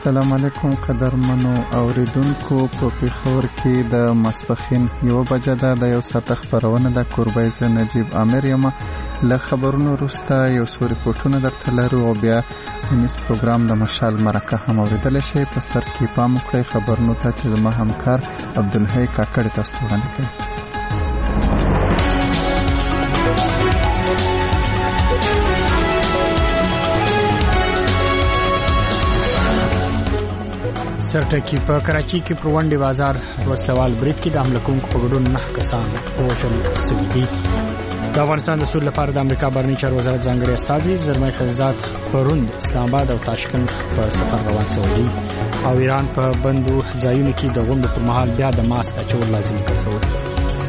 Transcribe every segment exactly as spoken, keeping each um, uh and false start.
السلام علیکم قدرمنو اوریدونکو. په پیښور کې د ماسپښین یو بجه ده. د یو ساعت خبرونه د کوربای ز نجیب عامر یم. له خبرونو وروسته یو څو ریپورتونه درته لرو او بیا نس پروګرام د مشال مرکه هم اوریدل شي. په سر کې پام وکړئ خبرونو ته چې زما همکار عبدالحی کاکړ تاسو وړاندې کوي. سرټکی په کراچۍ کې پر ونډې بازار وسلوال برید کې د حمله کوونکو په ګډون نه کسان وژل شوي دي. د افغانستان د سولې لپاره د امریکا بهرنی چارو وزارت ځانګړي استازي زلمي خلیلزاد پروند اسلام آباد او تاشکند په سفر روان شوی دی او ایران په بندو ځایونو کې د غونډو پر مهال بیا د ماسک اچول لازمي ګرځول.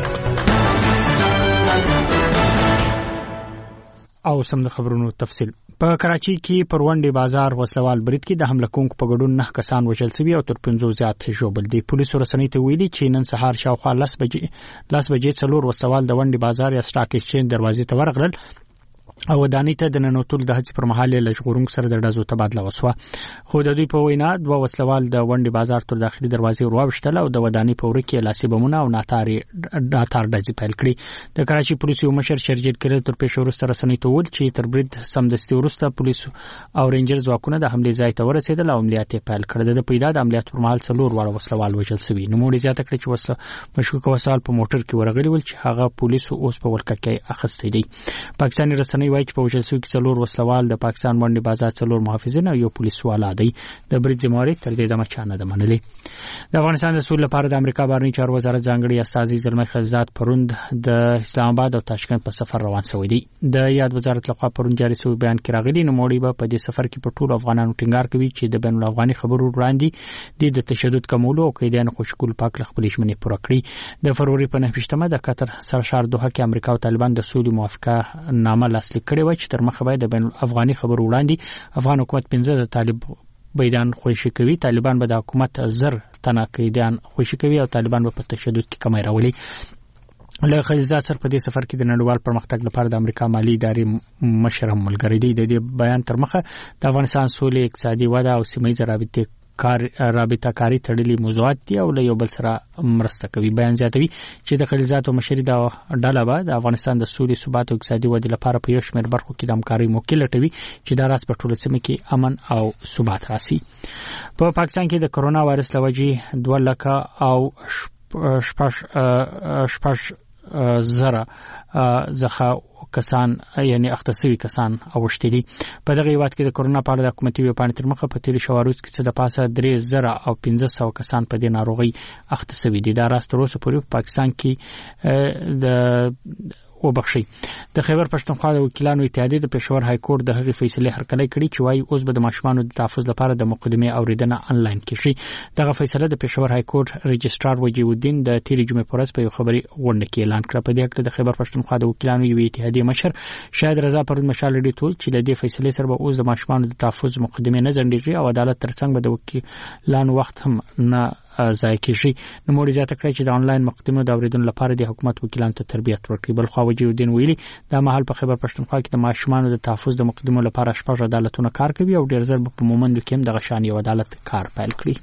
او سم د خبرونو تفصیل. په کراچۍ کې پر ونډې بازار وسلوال برید کې د حمله کوونکو په ګډون نه کسان وژل شوي او تر پنځو زیات ژوبل دي. پولیسو رسنۍ ته ویلي چې نن سهار شاوخوا لس بجې لس بجې څلور وسلوال د ونډې بازار یا سټاک ایکسچینج دروازې ته ورغلل او ودانۍ ته د ننوتلو د هڅې پر مهال له ژغورونکو سره د ډزو تبادله وسوه. خو د دوی په وینا دوه وسلوال د ونډې بازار تر داخلي دروازې ورواوښتل او د ودانۍ په وره کې لاسي بمونه او ناتاري ناتار ډزې پیل کړې. د کراچۍ پولیسو یو مشر شرجیت کړي تر پیښې وروسته رسنۍ ته وویل چې تر برید سمدستي وروسته پولیسو او رینجر ځواکونه د حملې ځای ته ورسېدل او عملیات پیل کړل. د پیدا د عملیات پر مهال څلور واړه وسلوال وژل شوي. نوموړي زیاته کړې چې وسله مشکوک وسایل په موټر کې ورغلي ول چې هغه پولیسو اوس په ولکه کې اخیستي دي. پاکستاني رسنۍ وایي چې په وژل شوي څلور وسلوال د پاکستان ونډې بازار څلور محافظین او یو پولیس والا دی. د برید ذمہواری تر دې دمه چا نه ده منلې. د افغانستان د سولې لپاره د امریکا بهرنی چارو وزارت ځانګړي استازي زلمي خلیلزاد پروند د اسلام آباد او تاشکند په سفر روان شوی دی. د یاد وزارت لخوا پروند جاري شوی بیان کې راغلي نوموړي به په دې سفر کې په ټولو افغانانو ټینګار کوي چې د بین الافغاني خبرو وړاندې د تشدد کمولو او قیدیانو خوشکول پاک خپل ژمنې پوره کړې. د فروری په نهه د قطر سرشار دوحه کې امریکا او طالبان د سولې موافقه نامه لاسلیک کړې و چې تر مخه باید د بین افغاني خبرو وړاندې افغان حکومت پنځه د طالب بيدان خوشي کوي. طالبان به د حکومت زر تنه قیدیان خوشي کوي او طالبان به په تشدد کې کمی راولي. له خلیلزاد سره په دې سفر کې د نړیوال پرمختګ لپاره د امریکا مالی ادارې مشر هم ملګری دی. د دې بیان تر مخه د افغانستان سولې اقتصادي وده او سیمه‌ییزه رابطې کار رابطه کاری تړلې موضوعات دي او له یو بل سره مرسته کوي. بیان زیاتوي چې د خلیلزاد مشري د ډله به د افغانستان د سولې ثبات او اقتصادي ودې لپاره په یو شمېر برخو کې د همکارۍ موقع لټوي چې دا راز په ټوله سیمه کې امن او ثبات راسي. په پاکستان کې د کرونا وایرس لوجې دوه لکه او شپږ شپږ زره ځخه کسان یعنی اختصوي کسان اوشتي دي. په دغه وخت کې د کرونا په اړه د حکومتي ویبپاڼې تر مخه په تیری شواروز کې څه د پاسه درې زره او پنځه سوه کسان په دې ناروغي اختصوي دي. دا راست تر اوسه پورې په پاکستان کې د وبخشي. د خیبر پښتونخوا د وکیلانو اتحادیې د پېښور های کورټ د هغې فیصلې هرکلی کړي چې وايي اوس به د ماشومانو د تحفظ لپاره د مقدمې اوریدنه انلاین کیږي. دغه فیصله د پېښور های کورټ رجسترار وجیه الدین د تیری جمعې په ورځ په یو خبري غونډه کې اعلان کړ. په دې اړه د خیبر پښتونخوا د وکیلانو یو اتحادیې مشر شاهد رضا پروند مشال لري ټول چې د دې فیصلې سره به اوس د ماشومانو د تحفظ مقدمې نه ځنډيږي او عدالت ترڅنګ به د وکیلانو وخت هم نه ځای کیږي. نوموړي زیاته کړی چې د انلاین مقدمو د اوریدنې لپاره د حکومت وکیلانو ته تربیت ورکړي. بل خو وجیه الدین ویلي دا مهال په خیبر پښتونخوا کې د ماشومانو د تحفظ د مقدمو لپاره شپږ عدالتونه کار کوي او ډیر زر په مومندو کې هم د غشان یو عدالت کار پیل کړي.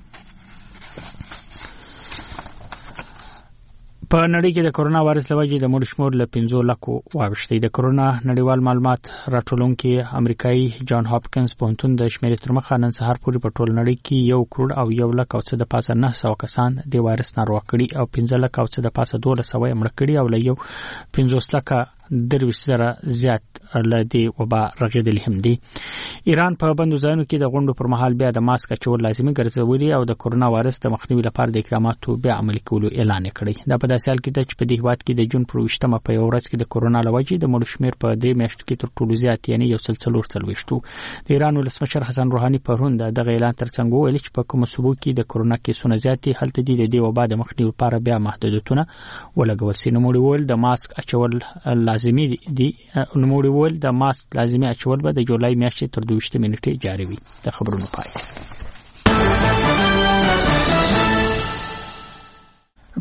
په نړۍ کې د کرونا وایرس لوجې د مړو شمېر له پنځو لکو واوښتی. د کرونا نړیوال معلومات راټولونکي امریکایي جان هاپکینز پوهنتون د شمیرې تر مخه نن سهار پورې په ټول نړۍ کې یو کروڑ او یو لک او څه د پاسه نه سوه کسان د وایرس ناروغ کړي او پنځه لک او څه د پاسه دولس سوه یې مړه کړي او له یو پنځوس لکه درویشت زره زیات له دې وبا رغېدلي هم دي. ایران په بندو ځایونو کې د غونډو پر مهال بیا د ماسک اچول لازمي ګرځولي او د کرونا وایرس د مخنیوي لپاره د اقداماتو بیا عملي کولو اعلان کړی. دا په داسې حال کې ده چې په دې هیواد کې د جون پر ویشتمه په یو ورځ کې د کرونا له وجې د مړو شمېر په درې میاشتو کې تر ټولو زیات یعنی یو سل څلور څلوېښتو. د ایران ولسمشر حسن روحاني پرون د دغه اعلان ترڅنګ وویل چې په کومو صوبو کې د کرونا کیسونه زیات دي هلته دي د دې وبا د مخنیوي لپاره بیا محدودیتونه ولګول شي. نوموړي وویل د ماسک اچول لازمي دي. نوموړي وویل د ماسک لازمي اچول به د جولای میاشتې تر دویشتمې نیټې جاري وي. د خبرونو پای.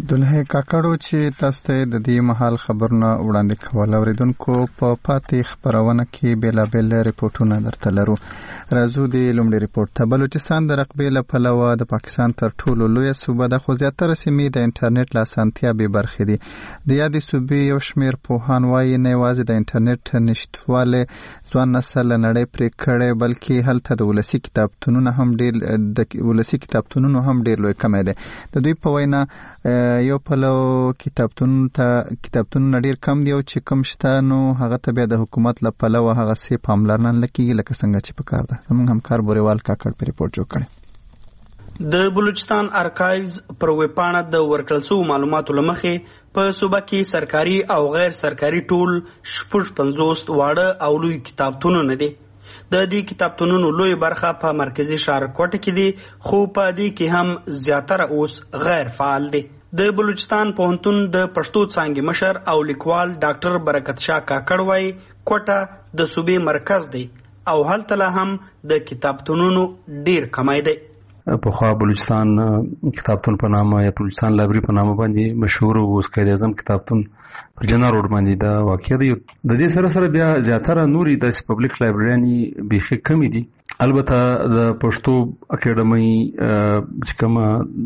عبدالحی کاکړو چې تاسو ته د دې مهال خبرونه وړاندې کول اوریدونکو په پاتې خبرونه کې بیلابل ریپورتونه درته لرو. راځو د لومړي ریپورت ته. بلوچستان د رقبې له پلوه د پاکستان تر ټولو لویه صوبه ده، خو زیاتره سیمې د انټرنیټ له اسانتیا بې برخې دي. د یادې صوبې یو شمېر پوهان وایي نه یوازې د انټرنیټ نشتوالی ځوان نسل له نړۍ پرې کړی، بلکې هلته د ولسي کتابتونونو هم ډېر د ولسي کتابتونونو هم ډېر لوی کمی دی. د دوی په وینا یو پلو کتابتون ته کتابتونونه ډیر کم دی او چې کم شته نو هغه ته بیا د حکومت له پلوه هغه سي پاملرنه نه کیږي لکه څنګه چې پکار ده. زموږ همکار بوریوال کاکړ په ریپورت جوړ کړی. د بلوچستان ارکایوز پر ویبپاڼه د ورکړل شوو معلوماتو له مخې په صوبه کې سرکاري او غیر سرکاري ټول شپږ پنځوس واړه او لوی کتابتونونه دي. د دې کتابتونونو لوی برخه په مرکزی ښار کوټه کې دي، خو په دې کې هم زیاتره اوس غیر فعال دي. د بلوچستان پوهنتون د پښتو څانګې مشر او لیکوال ډاکټر برکت شاه کاکړ وایي کوټه د صوبې مرکز دی او هلته لا هم د کتابتونونو ډیر کمی دی. پخوا بلوچستان کتابتون په نامه یا بلوچستان لایبرری په نامه باندې مشهور و. اوس قائد اعظم کتابتون پر جنا روډ باندې دا واقع دی. د دې سره سره بیا زیاتره نوري د پبلک لایبرریانې بیخي کمی دي. البته د پښتو اکیډمي چې کوم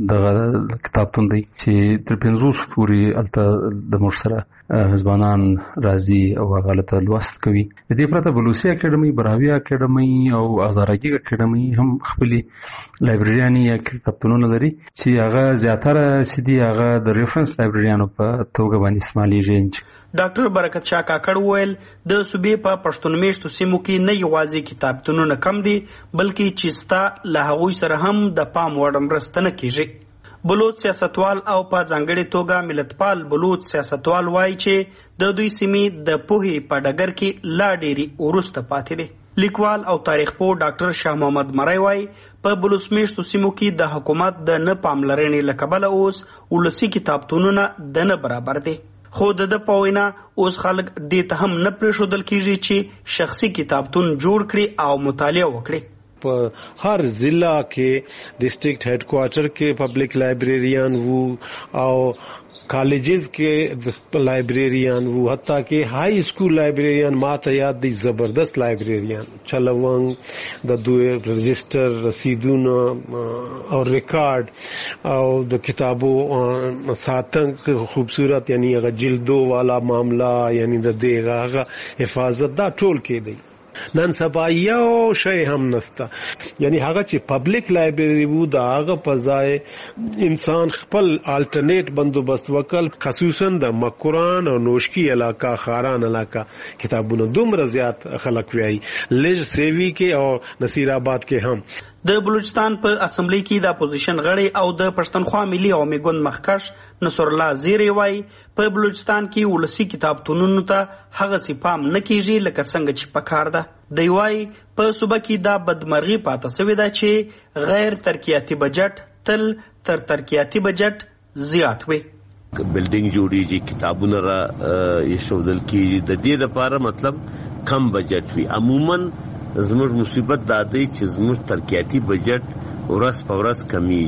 د کتابتون دی چې تر پنځوس پورې الته د مشترک ځوانان راځي او هغه له لوست کوي. د دې پرته بلوچستان اکیډمي، براوی اکیډمي او ازارګي اکیډمي هم خپل لایبرریانې یا کتابتونونه لري چې هغه زیاتره سیدي هغه د ریفرنس لایبرریانو په توګه باندې استعمالېږي. ډاکټر برکت شاه کاکړ وویل د صوبې په پښتون میشتو سیمو کې نه یوازې کتابتونونه کم دي بلکې چې ستا له هغوی سره هم د پام وړ مرسته نه کیږي. بلوچ سیاستوال او په ځانګړې توګه ملتپال بلوچ سیاستوال وایي چې د دوی سیمې د پوهې په ډګر کې لا ډېرې وروسته پاتې دي. لیکوال او تاریخ پوه ډاکټر شاه محمد مری وایي په بلوچ میشتو سیمو کې د حکومت د نه پاملرنې له کبله اوس ولسي کتابتونونه د نه برابر دي. خو د د په وینا اوس خلک دې ته هم نه پرېښودل کېږي چې شخصي کتابتون جوړ کړي او مطالعه وکړي. په هر ضلع کې ډسټریکټ هیډ کوارټر کې پبلک لایبرریان وو او کالجز کې لایبرریان وو، حتی کې های سکول لایبرریان ماته یاد دي زبردست لایبرریان چلوونګ د دوی رجسٹر رسیدونه او ریکارډ او د کتابو ساتنګ خوبصورت یعنی هغه جلدو والا معاملہ یعنی د دې هغه حفاظت دا ټول کې دی. نن سبا یو شی هم نسته، یعنی هغه چې پبلک لایبرری وو دا هغه په ځای انسان خپل الټرنیټ بندوبست وکړ، خصوصا د مکران او نوشکی علاقہ خاران علاقہ کتابونه دومره زیات خلک وایي لږ سیوی کې او نصیر آباد کې هم. د بلوچستان په اسمبلی کې د اپوزیشن غړي او د پښتونخوا ملي عوامي ګوند مخکښ نصر الله زیری وایي په بلوچستان کې ولسي کتابتونونو ته هغه سی پام نه کیږي لکه څنګه چې پکار ده. دی وایي په صوبه کې دا بدمرغي پاته شوې ده چې غیر ترقیاتي بجټ تل تر ترقیاتي بجټ زیات وي. بلډینګ جوړیږي، کتابونه را ایښودل کیږي، د دې لپاره مطلب کم بجټ وي. عموما زموږ مصیبت دا دی چې زموږ ترقیاتي بجټ ورځ په ورځ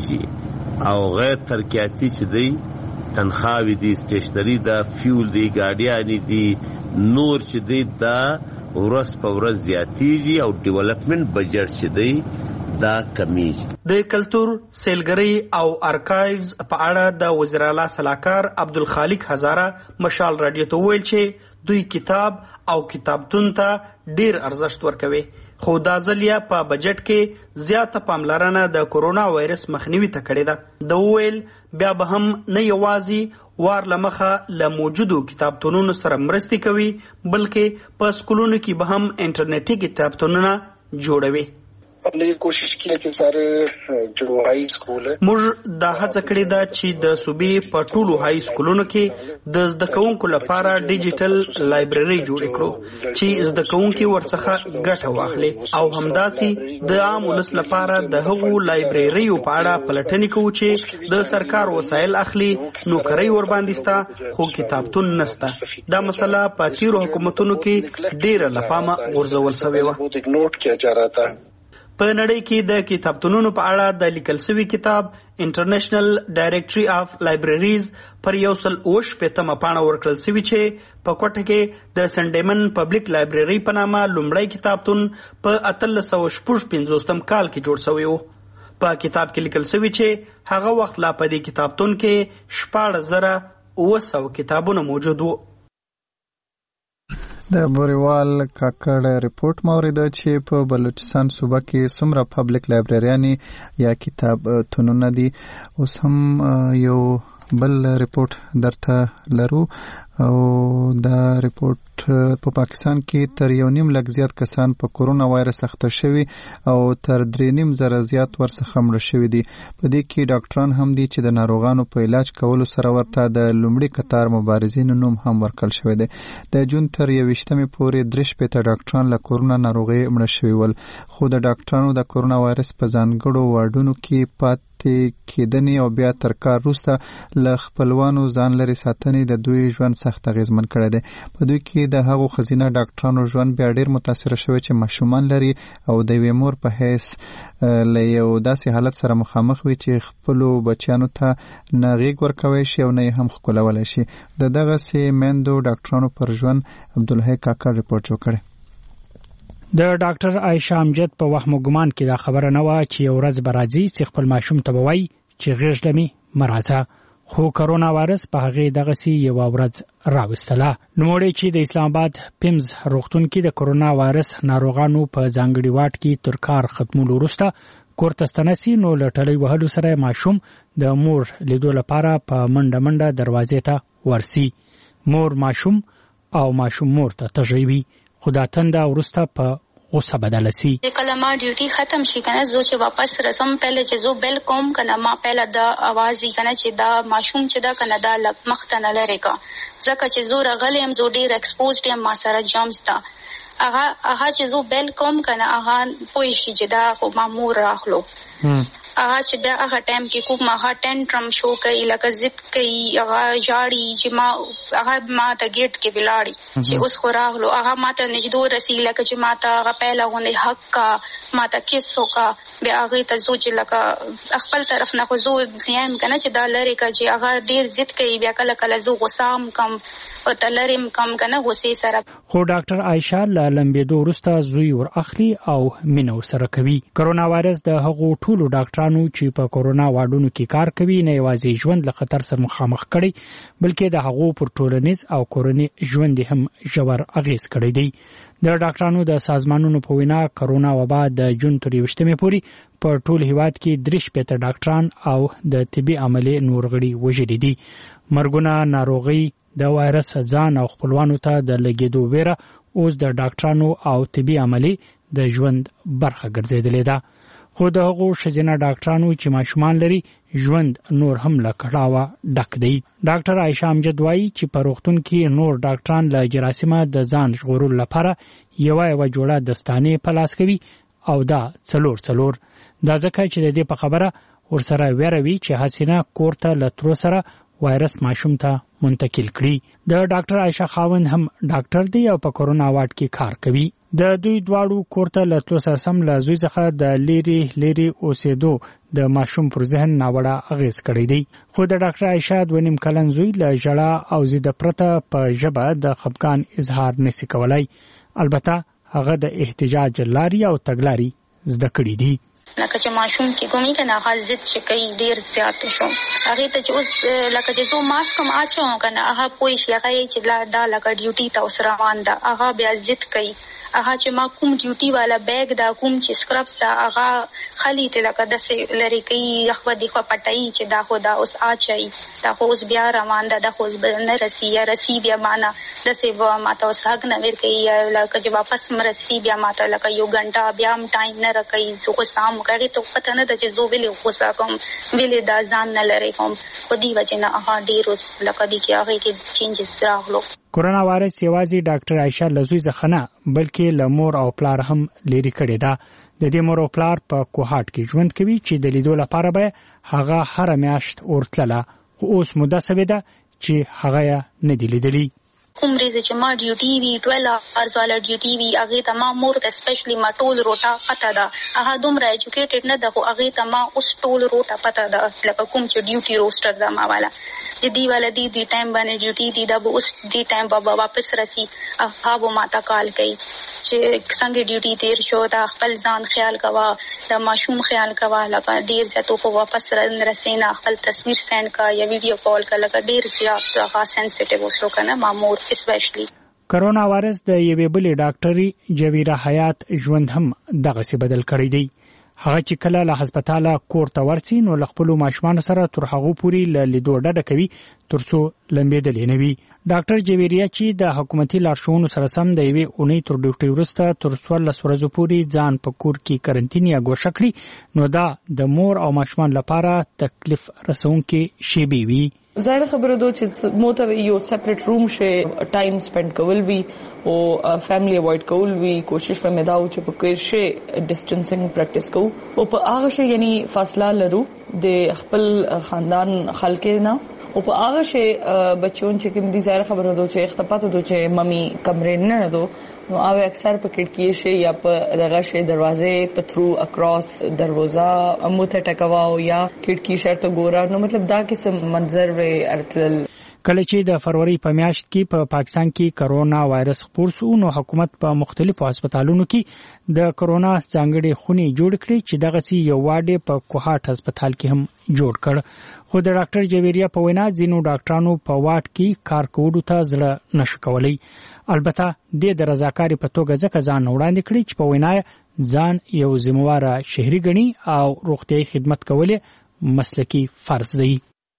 کمیږي او غیر ترقیاتي چې دی تنخواوې دي، سټیشنري ده، فیول دی، ګاډیانې دي، نور چې دی دا ورځ په ورځ زیاتیږي او ډیولپمنٹ بجټ چې دی دا کمیږي. د کلتور، سیلګرۍ او ارکایوز په اړه د وزیر اعلی صلاحکار عبدالخالق هزاره مشال رادیو ته ویل چې دوی کتاب او کتابتون ته ډیر ارزښت ورکوي، خو دا ځل په بجټ کې زیاته پاملرنه د کورونا وایرس مخنیوي ته کړې ده. د ویل بیا به هم نه یوازې وار لمخه له موجودو کتابتونونو سره مرستې کوي بلکې په سکولونو کې به هم انټرنیټي کتابتونونه جوړوي. हमने ये कोशिश की है कि सारे जो हाई स्कूल है موږ دا هڅه کړې ده چې د صوبې په ټولو هاي سکولونو کې د زده کوونکو لپاره ډیجیټل لایبرری جوړ کړو چې زده کوونکي ورڅخه ګټه واخلي او همداسې د عام ولس لپاره د هغو لایبرریو په اړه پلټنې کوو چې د سرکار وسایل اخلي، نوکرۍ ورباندې ستا خو کتابتون نسته. دا مسله په تیرو حکومتونو کې ډیره له پامه غورځول شوې وه. په نړۍ کې د کتابتونونو په اړه د لیکل شوی کتاب انټرنیشنل ډایریکټري اف لایبرریز پر یو سل اوش پېتمه پاڼه ورکړل شوی چې په کوټه کې د سنډیمن پبلک لایبرري په نامه لومړی کتابتون په اتلس سوه شپږ پنځوستم کال کې جوړ شوی و. په کتاب کې لیکل شوی چې هغه وخت لا په دې کتابتون کې شپاړس زره اوه سوه کتابونه موجود وو. د بوریوال کاکړ ریپورت مورده چې په بلوچستان صوبه کې څومره پبلک لایبرریانې یا کتابتونونه دي اوس هم یو بل ریپورت درته لرو او دا ریپورت په پاکستان کې تر یو نیم لک زیات کسان په کورونا وایرس اخته شوي او تر درې نیم زره زیات ورڅخه مړه شوي دي. په دې کې ډاکټران هم دي چې د ناروغانو په علاج کولو سره ورته د لومړي قطار مبارزینو نوم هم ورکړل شوی دی. د جون تر یویشتمې پورې درې شپېته ډاکټران له کورونا ناروغۍ مړه شوي ول، خو د ډاکټرانو د کورونا وایرس په ځانګړو واردونو کې پات کېدنې او بیا تر کار وروسته له خپلوانو ځان لرې ساتنې د دوی ژوند سخت اغېزمن کړی دی. په دوی کې د هغو ښځینه ډاکټرانو ژوند بیا ډېر متاثره شوی چې ماشومان لري او د یوې مور په حیث له یو داسې حالت سره مخامخ وي چې خپلو بچیانو ته نه غېږ ورکوی شي او نه یې هم ښکلولی شي. د دغسې میندو ډاکټرانو پر ژوند عبدالحی کاکړ ریپورټ جوړ کړی. د ډاکټر عایشه امجد په وهم ګمان کې دا خبره نه و چې یو ورځ به راځي چې خپل ماشوم ته به وایي چې غېږ ته مې مه راځه، خو کرونا وایرس په هغې دغسې یوه ورځ راوستله. نوموړی چې د اسلام آباد پیمز روغتون کې د کرونا وایرس ناروغانو په ځانګړي واټ کې تر کار ختمولو وروسته کور ته ستنه سي نو له ټلۍ وهلو سره ماشوم د مور لیدو لپاره په منډه منډه دروازې ته ورسي. مور ماشوم او ماشوم مور ته تږی وي، خو دا تنده وروسته په غصه بدله سی. کله ما ډیوټي ختم شي کنه زه چې واپس رسم پهله چې زه بیل کوم کنه ما پهله دا आवाज یې کنه چې دا ماشوم چې دا کنه دا لک مخته نه لری کا ځکه چې زه رغلم زه ډیر ایکسپوزډ یم ما سره جامز تا هغه هغه چې زه بیل کوم کنه هغه پوي شي چې دا خو ما مور راخلو هغه چې بیا هغه ټایم کې کوم ما ټنټرم شو کوي لکه ضد کوي هغه جاړي چې ما هغه ما ته گیټ کې ولاړی چې اوس خو راغلو هغه ما ته نجدو رسی لکه چې ما ته هغه پهله غونډه حق کا ما ته کیسو کا بیا هغه ته زو چې لکه خپل طرف نه خو زو زیام کنه چې دا لری کا چې هغه ډیر ضد کوي بیا کله کله زو غسام کم او تلریم کم کنه غوسې سره. خو ډاکټر عایشه له لمبېدو وروسته زوی ور اخلي او مینه سره کوي. کرونا وایرس د هغو ټولو ډاکټرانو چې په کرونا واډونو کې کار کوي نه یوازې ژوند له خطر سره مخامخ کړي بلکې د هغو پر ټولنیز او کورني ژوند هم ژور اغېز کړی دی. د ډاکټرانو د سازمانونو په وینا کرونا وبا د جون تر یویشتمې پورې په ټول هیواد کې درې شپېته ډاکټران او د طبي عملې نور غړي وژلي دي. مرګونه ناروغي د وایرس ځان او خپلوانو ته د لګېدو ویره اوس د ډاکټرانو او طبي عملې د ژوند برخه ګرځېدلې ده. خو د هغو ښځینه ډاکټرانو چې ماشومان لري ژوند نور هم له کړاوه ډک دی. ډاکټر عایشه امجد وایي چې په روغتون کې نور ډاکټران له جراثیمه د ځان ژغورلو لپاره یوه یوه جوړه دستانې په لاس کوي او دا څلور څلور دا ځکه چې د دې په خبره ورسره ویره وي چې حسینه کور ته له ترو سره وایرس ماشوم ته منتقل کړي. د ډاکټر عایشه خاوند هم ډاکټر دی او په کرونا واټ کې کار کوي. د دوی دواړو کور ته له تلو سره سم له زوی څخه د لیري لیري اوسېدو د ماشوم پر ذهن ناوړه اغېز کړی دی. خو د ډاکټر عایشه دوه نیم کلن زوی له ژړا او ضد پرته په ژبه د خفګان اظهار نشي کولای. البته هغه د احتجاج لاري او تګلاري زده کړې دي. لکه چې ماشوم کې کومي کنه هغه ضد چې کوي ډیر زیات شو هغه ته چې اوس لکه چې زه ماسک هم اچوم کنه هغه پوي شي هغه چې دا لکه ډیوټي ته اوس روان ده هغه بیا ضد کوي هغه چې ما کوم ډیوټي والا بیگ دا کوم چې سکربس دا هغه خلی ته لکه د لری کوي خو د خو پټای چې دا خو دا اوس اچي دا خو اوس بیا روان ده د خو نه رسی یا رسی بیا معنا د سی و ماته اوس حق نه ور کوي لکه چې واپس مرسي بیا ماته لکه یو غنټه بیا هم ټایم نه راکوي زه سام کوي ته پته نه د چې زو ویلې غوسه کوم ویلې دا ځان نه لری کوم خو دی وجه نه هغه ډیر اوس لکه دی کې هغه کې چینجز راغلو. کرونا وایرس یوازې ډاکټر عایشه لزوی ځخنه بلکې لمور او پلار هم لري کړی دا. د دې مور او پلار په کوهاټ کې ژوند کوي چې د لیدو لپاره به هغه هر میاشت ورتله خو اوس موده سوي ده چې هغه نه دی لیدلی. کوم ریزه چې ما ډیوټي وی دوه اورز والا ډیوټي وی هغه ته ما مور ته سپیشلی ما ټول روټا پته ده هغه دومره ایجوکیټډ نه ده خو هغه ته ما اوس ټول روټا پته ده لکه کوم چې ډیوټي روستر ده ما والا چې دی والا دی دی ټایم باندې ډیوټي دی دا به اوس دی ټایم بابا واپس رسی هغه ما تا کال کوي چې څنګه ډیوټي تیر شو دا خپل ځان خیال کوا دا ماشوم خیال کوا لکه ډیر زیاتو خو واپس رسینا خپل تصویر سند کا یا ویډیو کال کا لکه ډیر زیات هغه سنسټیو وسلو کنه مامور اسپیشلی کرونا وایرس د یوې بلې ډاکټري جویرا حیات ژوند هم دغه سی بدل کړی دی هغه چې کله له هسپتاله کور ته ورسي نو له خپل ماشومان سره تر هغه پوري له لیدو ډډه کوي ترڅو لمبېدل نه وي ډاکټر جویریا چې د حکومتي لارښوونو سره سم د یوې اونۍ تر ډیوټي وروسته تر څوارلس ورځو پوري ځان په کور کې کرنټین یا ګوښه کړي نو دا د مور او ماشومان لپاره تکلیف رسونکي شی وي ظاهر خبره ده چې موته یو سپریټ روم شي ټایم سپند کول وی او فیملی اوایډ کول وی کوشش ومه دا چې په کې شي ډیسټنسینګ پریکټیس کو او په هغه شي یعنی فاصله لرو د خپل خاندان خلک نه او په هغه شي بچون چې کوم دي ظاهر خبره ده چې اختپاته ده چې مامي کمرې نه ده نو هغه اکثر په کټکی شي یا په دغه شي دروازه په تھرو اکراس دروازه موته ټکواو یا کټکی شرط ګورا نو مطلب دا قسم منظر وي ارتل کله چې د فروری په میاشت کې په پا پاکستان کې کرونا وایرس خپور شو نو حکومت په مختلفو هسپتالونو کې د کرونا ځانګړي خونې جوړ کړې چې دغه سي یو واډه په کوهاټ هسپتال کې هم جوړ کړ خو د ډاکټر جویریا په وینا ځینو ډاکټرانو په واډ کې کار کولو ته ځړه نشو کولای البته د رضاکاري په توګه ځکه ځان وړاندې کړی چې په وینا ځان یو ذمہواره شهري ګڼي او روغتيایي خدمت کول مسلکی فرض دی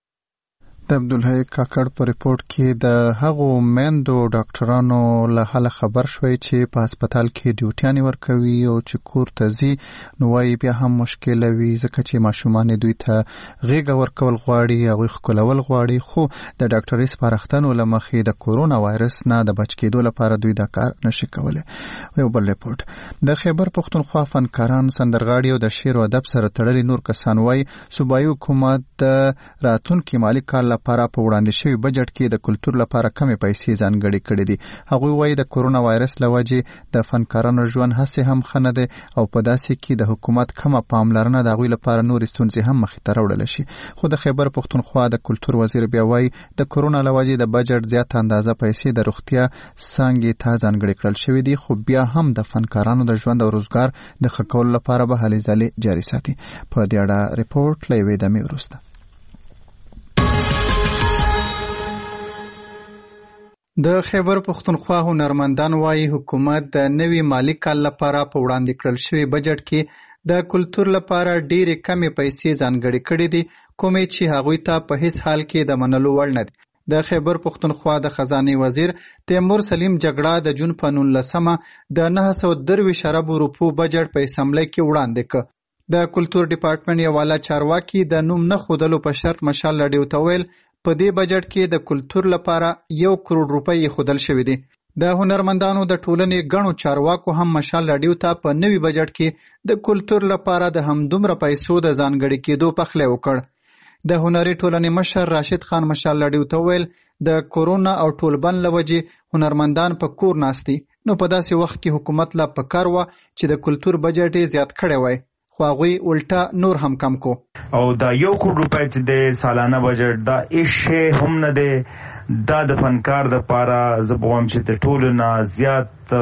د عبدالحی کاکړ په ریپورت کې د هغو میندو ډاکټرانو له حاله خبر شوی چې په هسپتال کې ډیوټیانې ورکوي او چې کور ته ځي نو وايي بیا هم مشکل وي ځکه چې ماشومان دوی ته غېږه ورکول غواړي هغوی ښکلول غواړي خو د ډاکټري سپارښتنو له مخې د کورونا وایرس نه د بچ کېدو لپاره دوی دا کار نشي کولی یو بل ریپورت د خیبر پښتونخوا فنکاران سندرغاړي او د شعر او ادب سره تړلي نور کسان وايي صوبایي حکومت د راتلونکي مالي کال لپاره په وړاندې شوی بجټ کې د کلتور لپاره کمې پیسې ځانګړې کړې دي هغوی وایي د کورونا وایرس له وجې د فنکارانو ژوند هسې هم ښه نه دی او په داسې کې د حکومت کمه پاملرنه د هغوی لپاره نورې ستونزې هم مخې ته راوړلی شي خو د خیبر پښتونخوا د کلتور وزیر بیا وایي د کورونا له وجې د بجټ زیاته اندازه پیسې د روغتیا څانګې ته ځانګړې کړل شوي دي خو بیا هم د فنکارانو د ژوند او روزګار د ښه کولو لپاره به هلې ځلې جاري ساتي په دې اړه ریپورت له یوې دمې وروسته د خیبر پښتونخوا هنرمندان وايي حکومت د نوي مالی کال لپاره په وړاندې کړل شوی بجټ کې د کلتور لپاره ډېرې کمې پیسې ځانګړې کړې دي کومې چې هغوی ته په هیڅ حال کې د منلو وړ نه دي د خیبر پښتونخوا د خزانې وزیر تیمور سلیم جګړه د جون په نولسمه د نهه سوه درویشت اربو روپو بجټ په اسمبلی کې وړاندې کړ د کلتور ډپارټمنټ یو والا چارواکي د نوم نه ښودلو په شرط مشال لډیو ته ویل په دې بجټ کې د کلتور لپاره یو کروڑ روپۍ خودل شوې دي د هنرمندانو د ټولنې غنو چارواکو هم مشال لډیو ته په نوي بجټ کې د کلتور لپاره د همدومره پیسو د ځانګړي کېدو پخلی وکړ د هنري ټولنې مشر راشد خان مشال لډیو ته ویل د کورونا او ټولبند له وجې هنرمندان په کور ناست دي نو په داسې وخت کې حکومت لا پکار و چې د کلتور بجټ یې زیات کړی وای خو هغوی الټا نور هم کم کو او دا یو کروڑ روپۍ چې د سالانه بجټ دا هیڅ شی هم نه دی دا د فنکار دپاره زه به وایم چې د ټولو نه زیات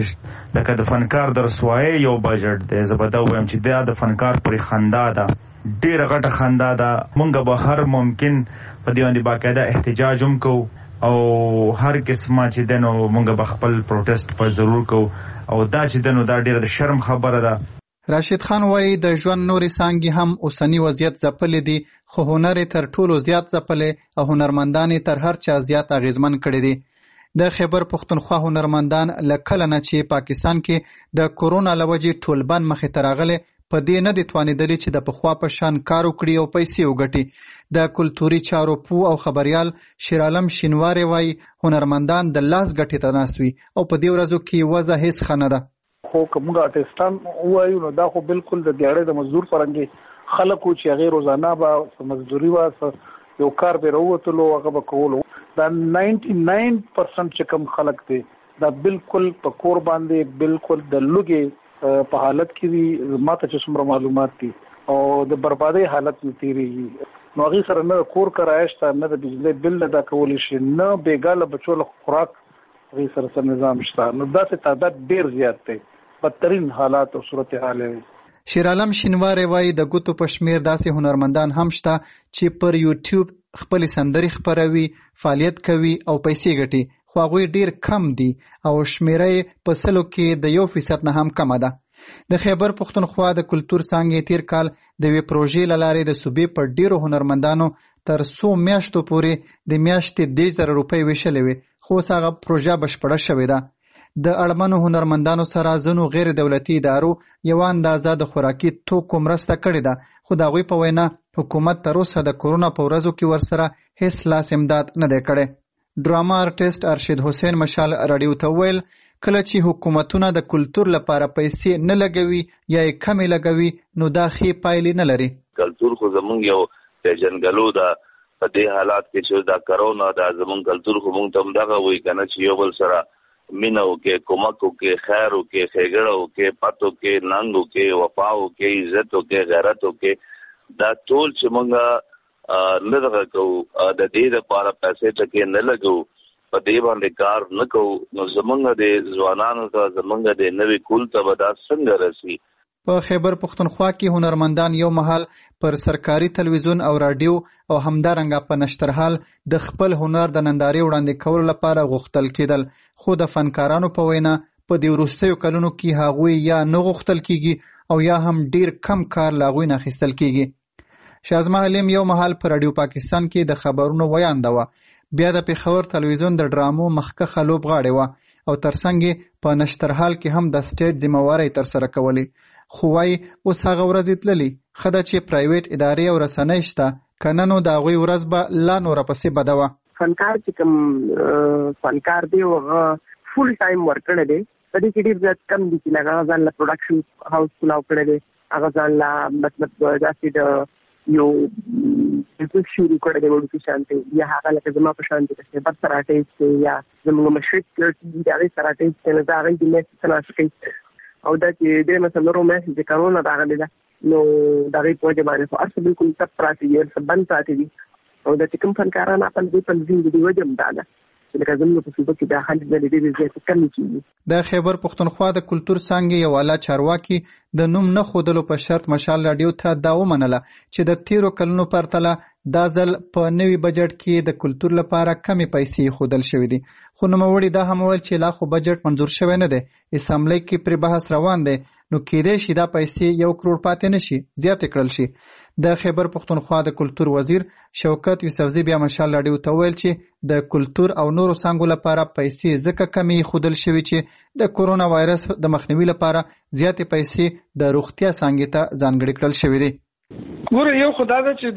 لکه د فنکار د رسوایۍ یو بجټ دی زه به دا ووایم چې دا د فنکار پورې خندا ده ډېره غټه خندا ده مونږ به هر ممکن په دې باندې باقاعده احتجاج هم کوو او هر قسمه چې دی نو مونږ به خپل پروټیسټ په ضرور کوو او دا چې دی نو دا ډېره د شرم خبره ده راشد خان وایي د ژوند نورې څانګې هم اوسني وضعیت ځپلې دي خو هنر یې تر ټولو زیات ځپلې او هنرمندان یې تر هر چا زیات اغیزمن کړي دي د خیبر پښتونخوا هنرمندان له کله نه چې پاکستان کې د کورونا له وجې ټولبند مخې ته راغلی په دې نه دي توانېدلي چې د پخوا په شان کار وکړي او پیسې وګټي د کلتوري چارو پوه او خبریال شیرعالم شینواري وایي هنرمندان د لاس ګټې ته ناست وي او په دې ورځو کې وضع هیڅ ښه نه ده خو کومه آرټستان وایو نو دا خو بالکل د دیاړې د مزدور فرنګي خلکو چې هغه روزانه به مزدوري واسه یو کار به وروتلو هغه به کولو دا نائنټي ناین پرسنټ چې کوم خلک دي دا بالکل په کور باندې بالکل د لوګي په حالت کې دي. ماته چې څومره معلومات دي او د بربادي حالت نه تیریږي. نو هغه سره نه کور کرایش ته نه د بجلی بل ادا کول شي نه بیګاله بچو له خوراک هغه سره سره نظام شته. نو دا څه تعداد ډیر زیات دی. بدترین حالات او صورتحال دی. شیرعالم شینواری وایي د ګوتو په شمیر داسې هنرمندان هم شته چې پر یوټیوب خپل سندري خپروي، فعالیت کوي او پیسې ګټي، خو هغوی ډیر کم دي او شمیره په سلو کې د یو فیصد نه هم کمه ده. د خیبر پښتونخوا د کلتور څانګې تیر کال د یوې پروژې له لارې د صوبې په ډیرو هنرمندانو تر څو میاشتو پورې د میاشتې دېرش زره روپۍ ویشلې وې، خو اوس هغه پروژه بشپړه شوې ده. د اړمنو هنرمندانو سره ځینو غیر دولتي ادارو یوه اندازه د خوراکي توکو مرسته کړې ده، خو د هغوی په وینا حکومت تر اوسه د کورونا په ورځو کې ورسره هیڅ لاس امداد نه دی کړی. ډراما آرټیسټ ارشد حسین مشال راډیو ته وویل کله چې حکومتونه د کلتور لپاره پیسې نه لګوي یا یې کمې لګوي نو دا ښې پایلې نه لري. کلتور خو زمونږ یو پیژنګلو ده. په دې حالات کې چې دا کرونا دا زمونږ کلتور خو مونږ ته همدغه وایي که نه چې یو بل سره مینه وکړې، کومک وکړې، خیر وکړې، ښېګړه وکړې، پت وکړې، ننګ وکړې، وفا وکړې، عزت وکړې، غیرت وکړې. دا ټول چې مونږ نه دغه کوو د دې دپاره پیسې ټکې نه لګوو، په دې باندې کار نه کوو، نو زمونږ د ځوانانو ته زمونږ د نوي کول ته به دا څنګه رسي؟ په خیبر پښتونخوا کې هنرمندان یو مهال پر سرکاري تلویزیون او راډیو او همدارنګه په نشترحال د خپل هنر د نندارې وړاندې کولو لپاره غوښتل کېدل، خو د فنکارانو په وینا په دې وروستیو کلونو کې هغوی یا نه غوښتل کېږي او یا هم ډیر کم کار له هغوی نه اخیستل کېږي. شازما علیم یو مهال په راډیو پاکستان کې د خبرونو ویانده وه، بیا د پېښور تلویزیون د ډرامو مخکښه لوبغاړې وه او ترڅنګ په نشترحال کې هم د سټیټ ذمهوارۍ ترسره کولې. خو وایي اوس هغه ورځې تللي، ښه ده چې پرایویټ ادارې او رسنۍ شته، که نه نو د هغوی ورځ به لا نوره پسې بده وه. فنکار چې کوم فنکار دی هغه فول ټایم ورکړی دی، په دې کې ډېر زیات کم دي چې هغه ځان له پروډکشن هاوس کلاو کړی دی، هغه ځان له مطلب داسې د یو بزنس شروع کړی دی وړوکي شانتې، یا هغه لکه زما په شانتې د خیبر سره اټیچ دی یا زموږ مشرق ټي د هغې سره اټیچ دی، نو د هغوی د میاشتې تناسب کوي. او دا چې درېیمه څلورمه میاشت چې کرونا راغلې ده نو د هغې په وجه باندې خو هر څه بلکل تپ پراته دي، هر څه بند پراته دي. او دا چې کوم فنکاران خپل دې په ځین د دې وجه هم دا ده چې لکه زموږ په صوبه کې دا خلک ډېرې ډېرې زیاتې کمې کېږي. د خیبر پښتونخوا د کلتور څانګې یو اعلی چارواکي د نوم نه ښودلو په شرط مشال راډیو ته دا ومنله چې د تیرو کلونو پرتله دا ځل په نوي بجټ کې د کلتور لپاره کمې پیسې ښودل شوې دي. خو نوموړي دا هم وویل چې لا خو بجټ منظور شوی نه دی، اسامبلۍ کې پرې بحث روان دی، نو کېدای شي دا پیسې یو کروڑ پاتې نه شي، زیاتې کړل شي. د خیبر پښتونخوا د کلتور وزیر شوکت یوسفزي بیا مشال راډیو ته وویل چې د کلتور او نورو څانګو لپاره پیسې ځکه کمې ښودل شوي چې د کورونا وایرس د مخنیوي لپاره زیاتې پیسې د روغتیا څانګې ته ځانګړې کړل شوې دي. ګوره یو خو دا ده چې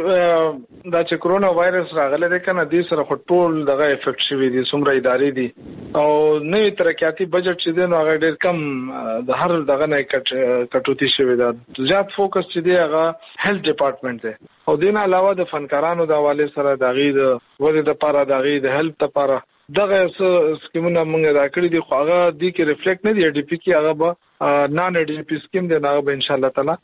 دی دا چې کرونا وایرس راغلی دی که نه دې سره خو ټول دغه افیکټ شوي دي، څومره ادارې دي او نوي ترقیاتي بجټ چې دی نو هغه ډېر کم د هر دغه نه کټوتي شوې ده. زیات فوکس چې دی هغه هیلث ډپارټمنټ دی او دې نه علاوه د فنکارانو د حوالې سره د هغې د ودې دپاره د هغې د هیلث دپاره دغه څه سکیمونه موږ ادا کړي دي، خو هغه دې کې ریفلیکټ نه دي. ای ډي پي کې هغه به نان ای ډي پي سکیم دی، هغه به انشاءالله تعالی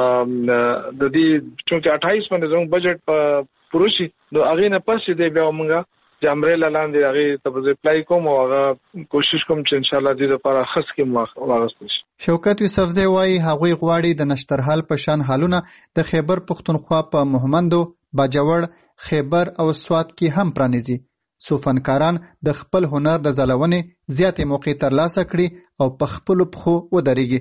د دې چونکې اټھائیس باندې زموږ بجټ په پوره شي نو هغې نه پس چې دی بیا موږ د امبریلا لاندې هغې ته به زه اپلای کوم او هغه کوشش کوم چې انشاءالله دې دپاره ښه سکیم واخیستل شي. شوکت یوسفزی وایي هغوی غواړي د نشترحال په شان حالونه د خیبر پښتونخوا په مهمندو، باجوړ، خیبر او سوات کې هم پرانیزي، څو فنکاران د خپل هنر د ځلونې زیاتې موقع ترلاسه کړي او په خپلو پښو ودرېږي.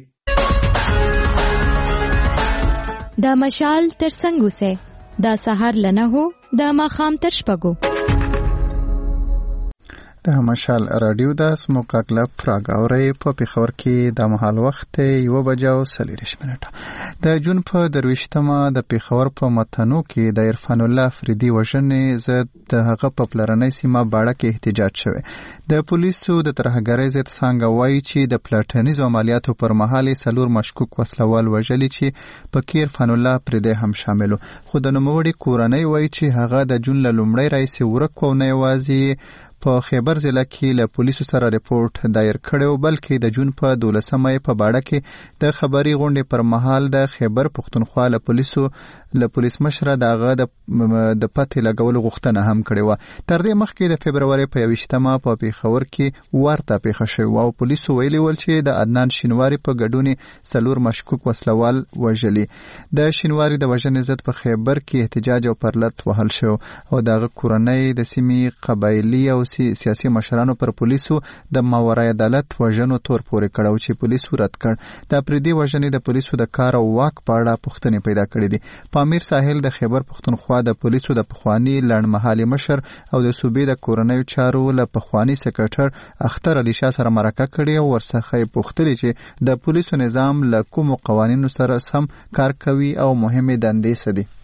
دا مشال تر څنګه سه دا سحر لنه هو دا ماخام تر شپږو. د مشال رادیو د سموکا کلب پراګاوري په پیښور کې د مهال وخت یو بجاو سلیریش منټه د جون په درويشتمه د پیښور په متنو کې د عرفان الله فریدي وژنې ضد د هغه په پلرنۍ سیمه باړه کې احتجاج شوه د پولیسو د ترهګرۍ ضد څنګه وایي چې د پلاټنیزو عملیاتو پر مهال سلور مشکوک وسلوال وژلي چې په کې عرفان الله فریدي هم شاملو خو د نوموړي کورنۍ وایي چې هغه د جون له لومړۍ راهیسې ورک و نه یوازې په خیبر ضلع کې له پولیسو سره رپورټ دایر کړو بلکې د جون په دولسمه په باړه کې د خبري غونډې پر مهال د خیبر پښتونخوا له پولیسو له پولیس مشره دغه د د پته لګول غوښتنه هم کړې و تر دې مخکې د فبرवरी په یوشتمه په پیښور کې ورته پیښه شوه او پولیسو ویلي ول چې د عدنان شینواری په ګډون سلور مشکوک وسلوال وژلي د شینواری د وژنې ضد په خیبر کې احتجاج او پرلط وهل شو او دغه کورنۍ د سیمې قبایلی او سیاسي مشرانو پر پولیسو د ماورای عدالت وژنو تور پورې کړو چې پولیسو رد کړ د پردي وژنې د پولیسو د کار او واک په اړه پوښتنې پیدا کړې دي پامیر ساحل د خیبر پښتونخوا د پولیسو د پخوانی لړمحالي مشر او د صوبې د کورنیو چارو له پخوانی سکرټر اختر علي شاه سره مرکه کړې او ورڅخه پوښتنې چې د پولیسو نظام له کوم قوانینو سره سم کار کوي او مهمه دندې څه دي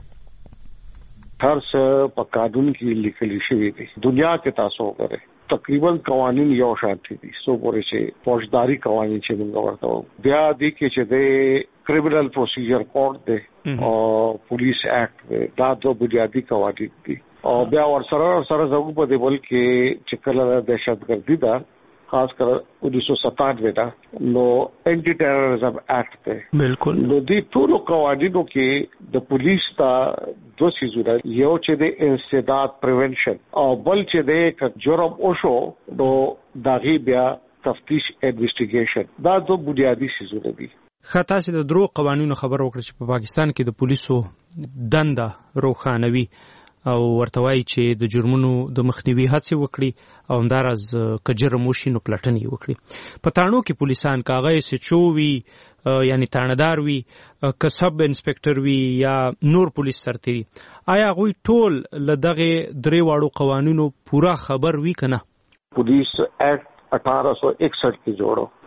هر څه په قانون کې لیکل شوی دی دنیا کې تاسو وګورئ تقریبا قوانین یو شان دي سو پورې چې فوجداري قوانین چې موږ ورته بیا دي کې چې د کریمینل پروسیجر کوډ دی او پولیس اکټ دا د بنیادی قوانین دي او بیا ور سره سره زموږ په دې بل کې چې کله دهشتګردي دا خاص کر उन्नीस सौ सत्तानवे دا نو اینټي ټیرریزم اکټ دی بالکل نو دې ټول قوانینو کې د پولیس تا دوه سيزونه یو چې د انسداد پریونشن او بل چې د جرم او شو نو داغي بیا تفتیش انویسټیګیشن دا دوه بنیادی سيزونه دي خاطا سي د درو قوانینو خبر وکړه چې په پاکستان کې د پولیسو دنده روخانوي او ورتوای چې د جرمونو د مخنیوي هڅه وکړي او همدارز کجرم وشینو پلټنې وکړي په تانو کې پولیسان کاغه سچوي یعنی تاندار وی کسب انسپکټر وی یا نور پولیس سرتي آیا غوي ټول لدغه درې واړو قوانینو پورا خبر وی کنه پولیس اکټ अठारह सौ इकसठ کې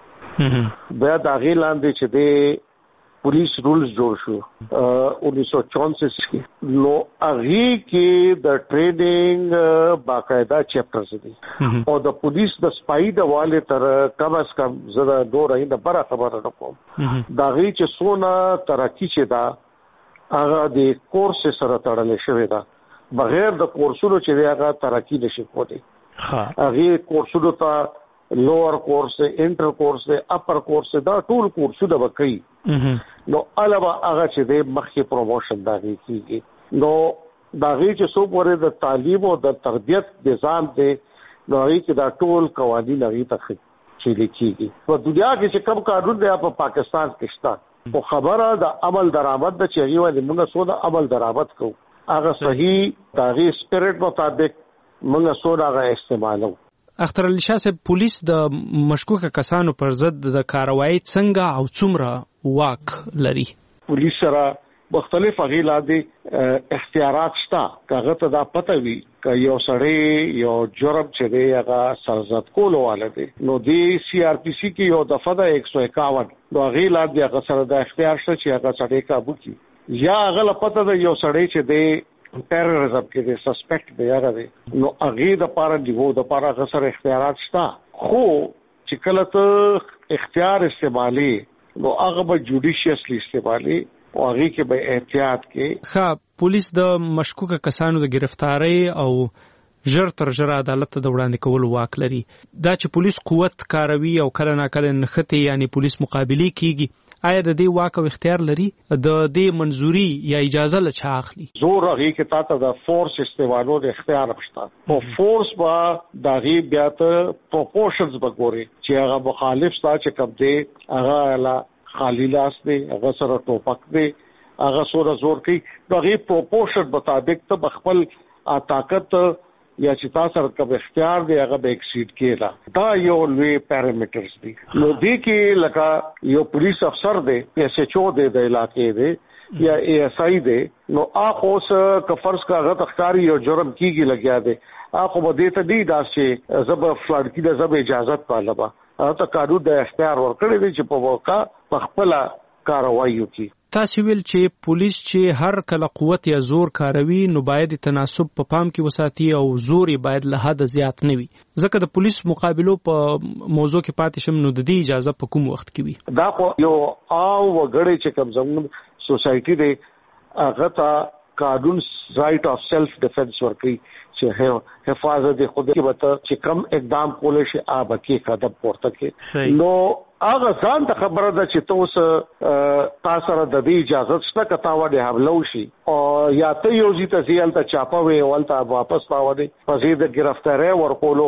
جوړو بیا دا غیلاندې چې د پولیس رولز جوړ شو उन्नीस सौ चौंसठ کې نو هغه کې د ټریننګ باقاعده چپټرز دي او د پولیس د سپای د والي تر کم از کم زړه دوه رینده بره خبره نه کوم دا غي چې سونا ترقی چې دا هغه د کورس سره تړل شوی دا بغیر د کورسونو چې هغه ترقی نشي کولی هغه کورسونو ته لوور کورس انټر کورس اپر کورس دا ټول کورسونه وکړي نو علاوه هغه چې د مخکې پروموشن داږي کیږي نو داږي چې څو پورې د تعلیم او د تربیت نظام دی نو هغه کې دا ټول قوانین هغه ته چې لیکيږي په دنیا کې چې کوم قانون دی په پاکستان کې شته او خبره د عمل درآمد د چې یو د موږ سودا عمل درآمد کوو هغه صحیح داږي سپیرټ مطابق موږ سودا هغه استعمالو اختر علي شاه صاحب پولیس د مشکوک کسانو پر ضد د کاروایی څنګه او څومره واک لري پولیس سره مختلف غیلاندې اختیارات شته کاغه ته دا پته وي ک یو سړی یو جرم چې دی هغه سرزد کولو والده نو دی سی آر پی سی کې یو دفعه د एक सौ इक्यावन نو غیلاندې هغه سره د اختیار شته چې هغه سړی قابو کی یا هغه پته د یو سړی چې دی ټیرریزم کې د سسپیکټ دی هغه دی نو هغه د پاره دیو د پاره غسر اختیارات شته خو چې کله ته اختیار استعمالي نو هغه به جوډیشیسلی استعمالي او هغه کې به احتیاط کې ښه پولیس د مشکوک کسانو د گرفتاری او ژر تر ژره عدالت ته وړاندې کول واک لري دا چې پولیس قوت کاروي او کله ناکله نخته یعنی پولیس مقابله کیږي آیا د دې واک او اختیار لري د دې منزوري یا اجازه لچا اخلي زور هغه کې تاسو د فورس استعمالو د اختیار پښتا او فورس با د غي بیا ته پروپورشنز وګوري چې هغه مخالف ستا چې کوم دی هغه لا خالی لاس دی هغه سره ټوپک دی هغه سره زور کوي د غي پروپورشن مطابق ته خپل طاقت یا چې تاسو سره کوم اختیار دی هغه به ایکسیډ کیږي دا یو لوی پیرامیټرز دي نو دې کې لکه یو پولیس افسر دی ایس ایچ او دی د علاقې دی یا ای ایس آی دی نو اخو س کفرس کا غت اخکاری یو جرم کیږي لګیا دی اخو به دې ته دی دا چې زب فلډ کی د زب اجازه طالبہ ته قانون د اختیار ورکړي دی چې په موقع په خپل کاروایي وکړي. تاسو ویل چې پولیس چې هر کله قوت یا زور کاروي نو باید تناسب په پام کې وساتي او زور باید له حد زیات نه وي. ځکه د پولیس مقابلو په موضوع کې پاتې شم نو د دې اجازه په کوم وخت کې وي؟ دا خو یو او وګړي چې کوم زموږ سوسایټي دی هغه ته قانون رائټ اف سیلف ډیفنس ورکړي چې حفاظت خود کې وته چې کم اقدام کول شي آب کې قدم پورته کې نو هغه ځان ته خبره ده چې تاسو تاسو را د دې اجازه شته کته وړي حمله وشي او یا ته یو ځی ته ځیل ته چاپه وي ولته واپس پاوړي پسې د گرفتاری ورکولو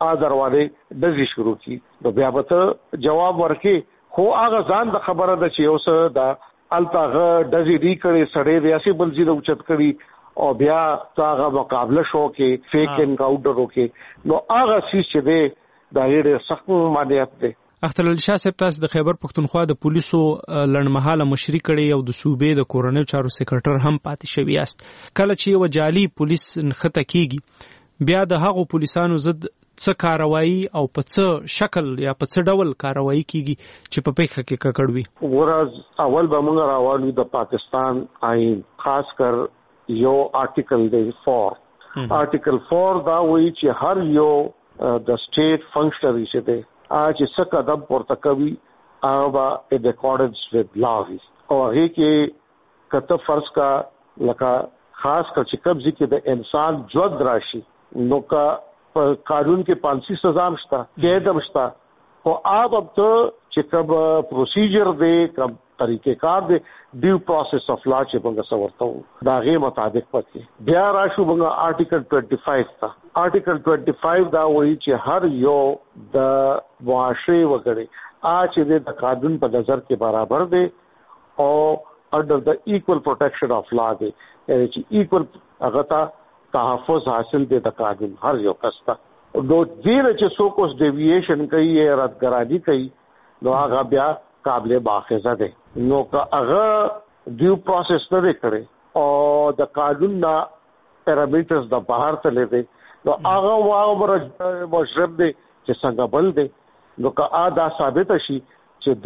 اذرواله د دې شروع کی نو بیا به جواب ورکړي خو هغه ځان د خبره ده چې اوس دا التاغه د دې دی کړي سړې ریاسي بلځي د اوچت کړي او بیا هغه مقابله شو کې فیک انکاونټر وکي نو هغه سیس چې دی دا ډېر سخت مانیت دی. اختر علي شاه صاحب تاسو د خیبر پښتونخوا د پولیسو لړمحاله مشري کړي او د صوبې د کورنۍ چارو سیکریټر هم پاتې شوی یاست. کله چې و جعلي پولیس نخته کیږي بیا د هغو پولیسانو ضد څه کاروایی او په څه شکل یا په څه ډول کاروایی کیږي چې په پیښه کې ککړوي؟ ورځ اول به موږ راوالو د پاکستان آئین خاص کر یو آرټیکل دی فور آرټیکل فور دا وایي چې هر یو د سټیټ فنکشنری چې دی آج څه قدم پورته کوي هغه ان اکارډنس وذ لا وي او هغه کې کته فرض کا لکه خاص کر چې قبضه کې د انسان ژوند راشي نو کا قانون کې پانسی سزا مشته قید مشته او هغه ته چې کوم پروسیجر دی کوم طریقې کار دی ډیو پروسس اف لا چې موږ سورته دا غي مطابق پاتې بیا راشو موږ آرټیکل پنځه تا آرټیکل پنځه دا وایي چې هر یو د معاشري وګړي چې د قانون په نظر کې برابر دی او انډر د ایکوال پروټیکشن اف لا دی چې ایکوال هغه ته تحفظ حاصل دی د قانون هر یو کس ته نو دې چې څوک اوس ډیوییشن کوي یا راتګرانی کوي نو هغه بیا قابل مؤاخذه دی نو که هغه ډیو پروسس نه کړي او د قانون نه پیرامیټرز د بهر ته لیدي نو هغه واغبر مشرب دی چې څنګه بل دی نو که ا دا ثابت شي چې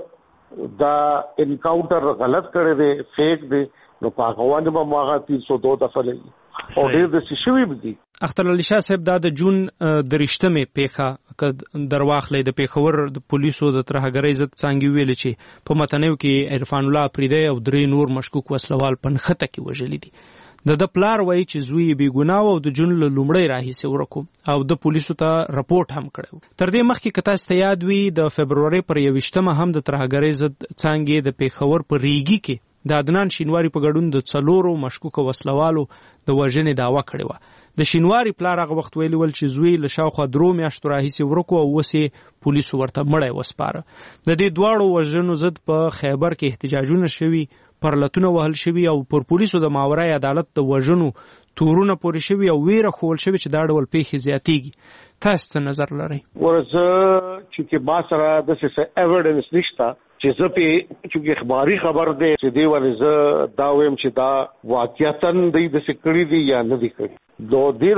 د دا انکاونټر غلط کړی دی فیک دی نو په هغه باندې ما تین سو دو دفعه لګي او ډیر د شوی بدی. اختر علي شاه صاحب دا د جون د رښتمه پیښه ک درواخلې د پیښور د پولیسو د ترهګرۍ ضد څنګه ویل چې په متنیو کې عرفان الله پریده او درې نور مشکوک وسلوال پنخته کې وژل دي. د د پلار وایي چې زوی بې ګناه او د جون له لومړۍ راهیسې ورکو او د پولیسو ته رپورټ هم کړو. تر دې مخکې که تاسو ته یاد وي د فبرورۍ پر یوویشتمه هم د ترهګرۍ ضد څنګه د پیښور په ریګي کې د عدنان شینواری په ګډون د څلورو مشکوک وسلوالو د وژنې دعوا کړې وه. د شینواری پلار هغه وخت ویلي ول چې زوی له شاوخوا درو میاشتو راهیسې ورکو او اوس یې پولیسو ورته مړی وسپاره. د دې دواړو وژنو ضد په خیبر کې احتجاجونه شوي پرلتونه وهل شوي او پر پولیسو د ماورای عدالت د وژنو تورونه پورې شوي او ویره خول شوي چې دا ډول پیښې زیاتېږي. تاسو ته نظر لرئ؟ ورزه چې ما سره د څه ایویډنس نشته چې زه په چې اخباري خبر دی چې دی ولې زه دا ویم چې دا واقعیتاً د سکړی دی یا نه دی کړی دو دې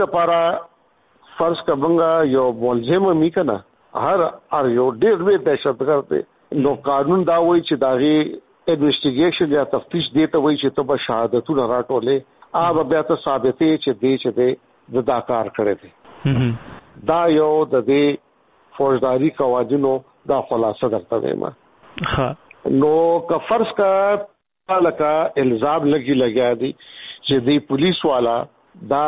لپاره فرض کومه یو ملزم می کنه هر هر یو ډېر وی دهشتګرد دی نو قانون دا وایي چې داغي انویسټیګیشن یا تفتیش دی ته وایي چې ته به شهادتونه راټولې آب بیا ته ثابتې چې دی چې دی د دا کار کړی دی. دا یو د دې فوجداري قوانینو دا خلاصه درته وایم. نو که فرض کا لکه الزام لګي لګیا دي چې دی پولیس والا دا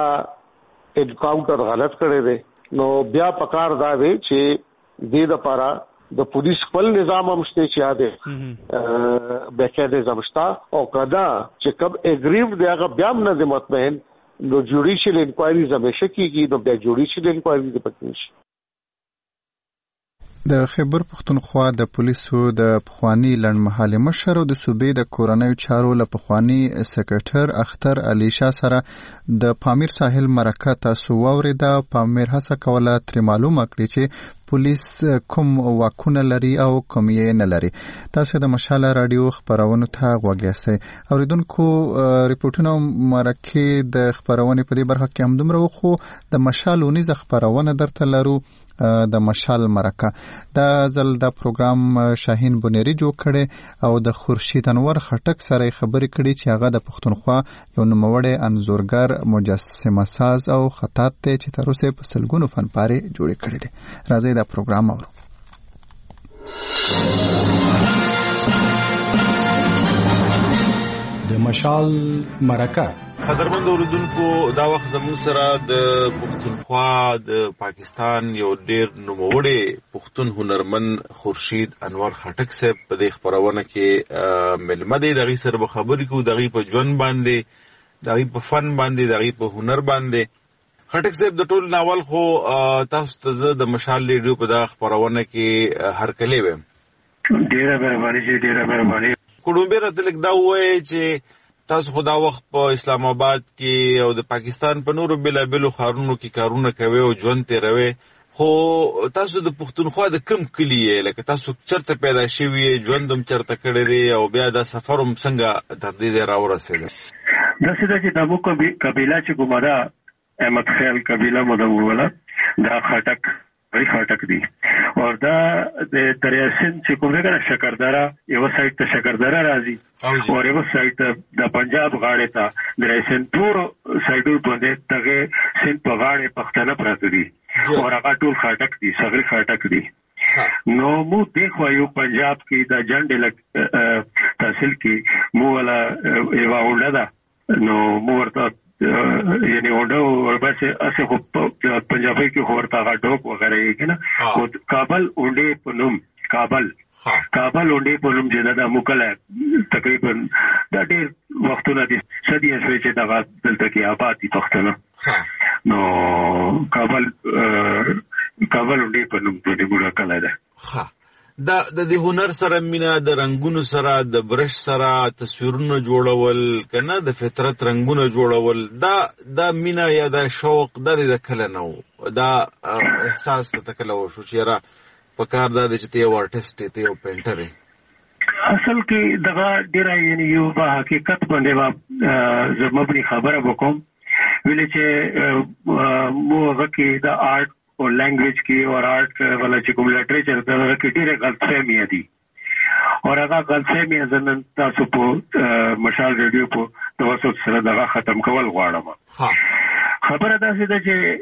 انکاونټر غلط کړی دی نو بیا پکار دا دی چې دې لپاره د پولیس خپل نظام هم شته چې یاده بهکده زمشتا او کدا چې کب اګریو دی هغه بیا نه د مطمئن نو جوډیشل انکوایری زمشه کیږي نو بیا جوډیشل انکوایری د پکې شي. د خیبر پښتونخوا د پولیسو د پخوانی لړمحاله مشر او د صوبې د کورنۍ چارو له پخوانی سکریټر اختر علي شاه سره د پامیر ساحل مرکه تاسو ووریدا. پامیر هڅه کوله تر معلومه کړي چې پولیس کوم واکونه لري او کوم یې نه لري. تاسو د مشال رادیو خبرونو ته غوږ یاست. اوریدونکو ریپورتونه مرکه د خبرونه په دې برخه کې هم دومره خو د مشال ونیز خبرونه درته لرو د مشال مرکه. دا ځل د پروګرام شاهین بنيري جوړ کړي او د خورشید انور خټک سره خبرې کړي چې هغه د پښتونخوا یو نوموړی انځورګر مجسمه ساز او خطاط ته چې تر اوسه په سلګونو فنپارې جوړې کړي دي. راځي دا پروګرام اورو. د مشال مرکه. قدرمن اوریدونکو، دا وخت زموږ سره د پښتونخوا د پاکستان یو ډیر نوموړی پښتون هنرمن خورشید انور خټک صاحب په دې خبرونه کې ملمه دی. دغه سره به خبرې کوو، دغه په ژوند باندې، دغه په فن باندې، دغه په هنر باندې. خټک صاحب د ټول ناول خو تاسو ته د مشال ریډیو په دغه خبرونه کې هرکلی ویم. ډیره مهرباني چې ډیره مهرباني. کوډومبه راته لیک دا وایي چې تاسو خو دا وخت په اسلام آباد کې او د پاکستان په نورو بېلابېلو ښارونو کې کارونه کوي او ژوند تېروي، خو تاسو د پښتونخوا د کوم کلي یې؟ لکه تاسو چېرته پیدا شوي یې، ژوند هم چېرته کړی دی او بیا دا سفر هم څنګه تر دې ځای راورسېده؟ داسې ده چې دا موږ قبیله چې کومه ده، احمد خیل قبیله مو ده وویله، دا خټک وی خټک دی. او دا د دریاسین چې کوم ځای شکردره یو سایت ته شکردره راځي او یو سایت د پنجاب غاړې ته دریاسین ټول سایډو باندې دغه سین په غاړې پښتنه پراته دي او هغه ټول خټک دي، صغیر خټک دي. نو مو دیکھو یو پنجاب کې د جنډ تحصیل کې مو ولا یو اونډه ده، نو مو ورته یعنی اونډه ورباسه اسه خو پنجابي کې ورته غاډوک وغیرہ یې کنه. او کابل اونډه په نوم کابل کابل اونډه په نوم چې دا مکله تقریبا د ډېر وختونه دي صدیه شوي چې دا دلته کې آباد دي پښتانه. نو کابل کابل اونډه په نوم د ګوره کله ده. ها دا د دې هنر سره مینا، د رنگونو سره، د برش سره تصویرونه جوړول کنه، د فطرت رنگونه جوړول، دا دا مینا یا د شوق د دې کله نو دا احساس ته کله و شو چې را پکار دا چې ته یو آرټیست ته یو پینټر یې؟ اصل کې دغه ډیره یعنی یو په حقیقت باندې وا زموږ خبره وکوم ویل چې مو هغه کې د آرټ اور لینگویج کی اور آرٹ والا چې کوم لټریچر دا کې ډېره غلطفهمي دي اور هغه غلطفهمي ځنن تاسو په مشال ریډیو په توسط سره دا ختم کول غواړم. خبره دا ده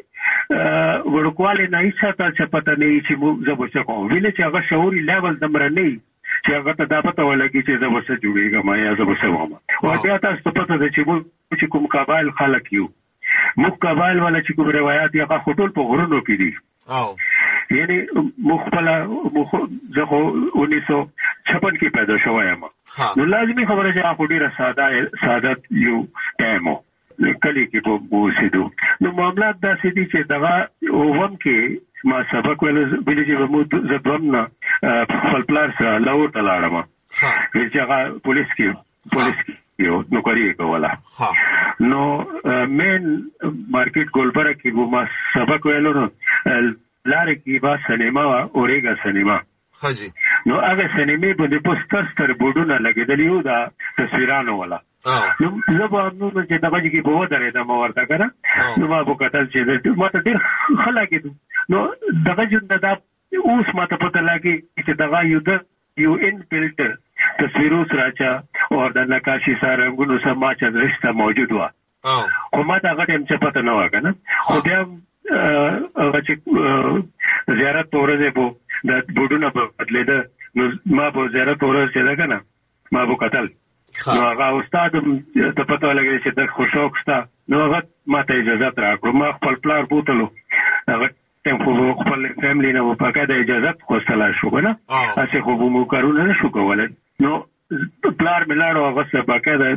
چې ورکواله نه هیڅ تا چې پته نه چې مو زبر څه کوم ویل چې هغه شعوري لیول دمر نه چې هغه ته دا پته ولګي چې زبر څه جوړیږي ما یا زبر څه ومه. او بیا تاسو ته پته ده چې مو چې کوم قبایل خلک یو، مخ قبایل والا چې کوم روایت یا خټول په غرونو کې دي. او یعنی مخبلا مخ زه انیس سو چھپن کې پیدا شوی یم. نو لازمي خبره چې هغه ډیره ساده ساده یو ټایمو کلی کې په وسیدو. نو معاملات داسې دي چې دغه اووم کې ما سبق ویل ویل چې مو زبم نه خپل پلار سره لاور ته لاړم چې هغه پولیس کې پولیس کې یو نوکری کوله. نو مین مارکیټ ګولبره کې وو ما سبق ویلو نو لارې کې با سینما اورېګا سینما. حاجی نو هغه سینمې باندې پوسټر ستر بورډونه لګېدلي وو دا تصویرانو والا. نو زه به نو چې دغه کې په ودرېدم ورته کنه. نو ما په کتل چې ما ته ډېر ښه لګېدو. نو دغه ژوند دا اوس ما ته پته لګي چې دغه یو د یو ان فلټر تصویروں سراچا اور د نقاشي سره رنگونو سره ماچا رشتہ موجود و. خو ما ته هغه ټیم څه پته نه و کنه. خو بیا هغه چې زیارت ورځې په د بوډونو په بدلېده نو ما په زیارت ورځې ده کنه ما په قتل. نو هغه استاد ته پته ولګی چې د خوشوق ستا. نو هغه ما ته اجازه راکړه. ما خپل پلار بوتلو هغه ټیم خو خپل فیملی نه په کده اجازه خوستلا شو کنه. اسه خو مو کارونه نشو کولای. نو پلار ملاړو هغه څه باقاعده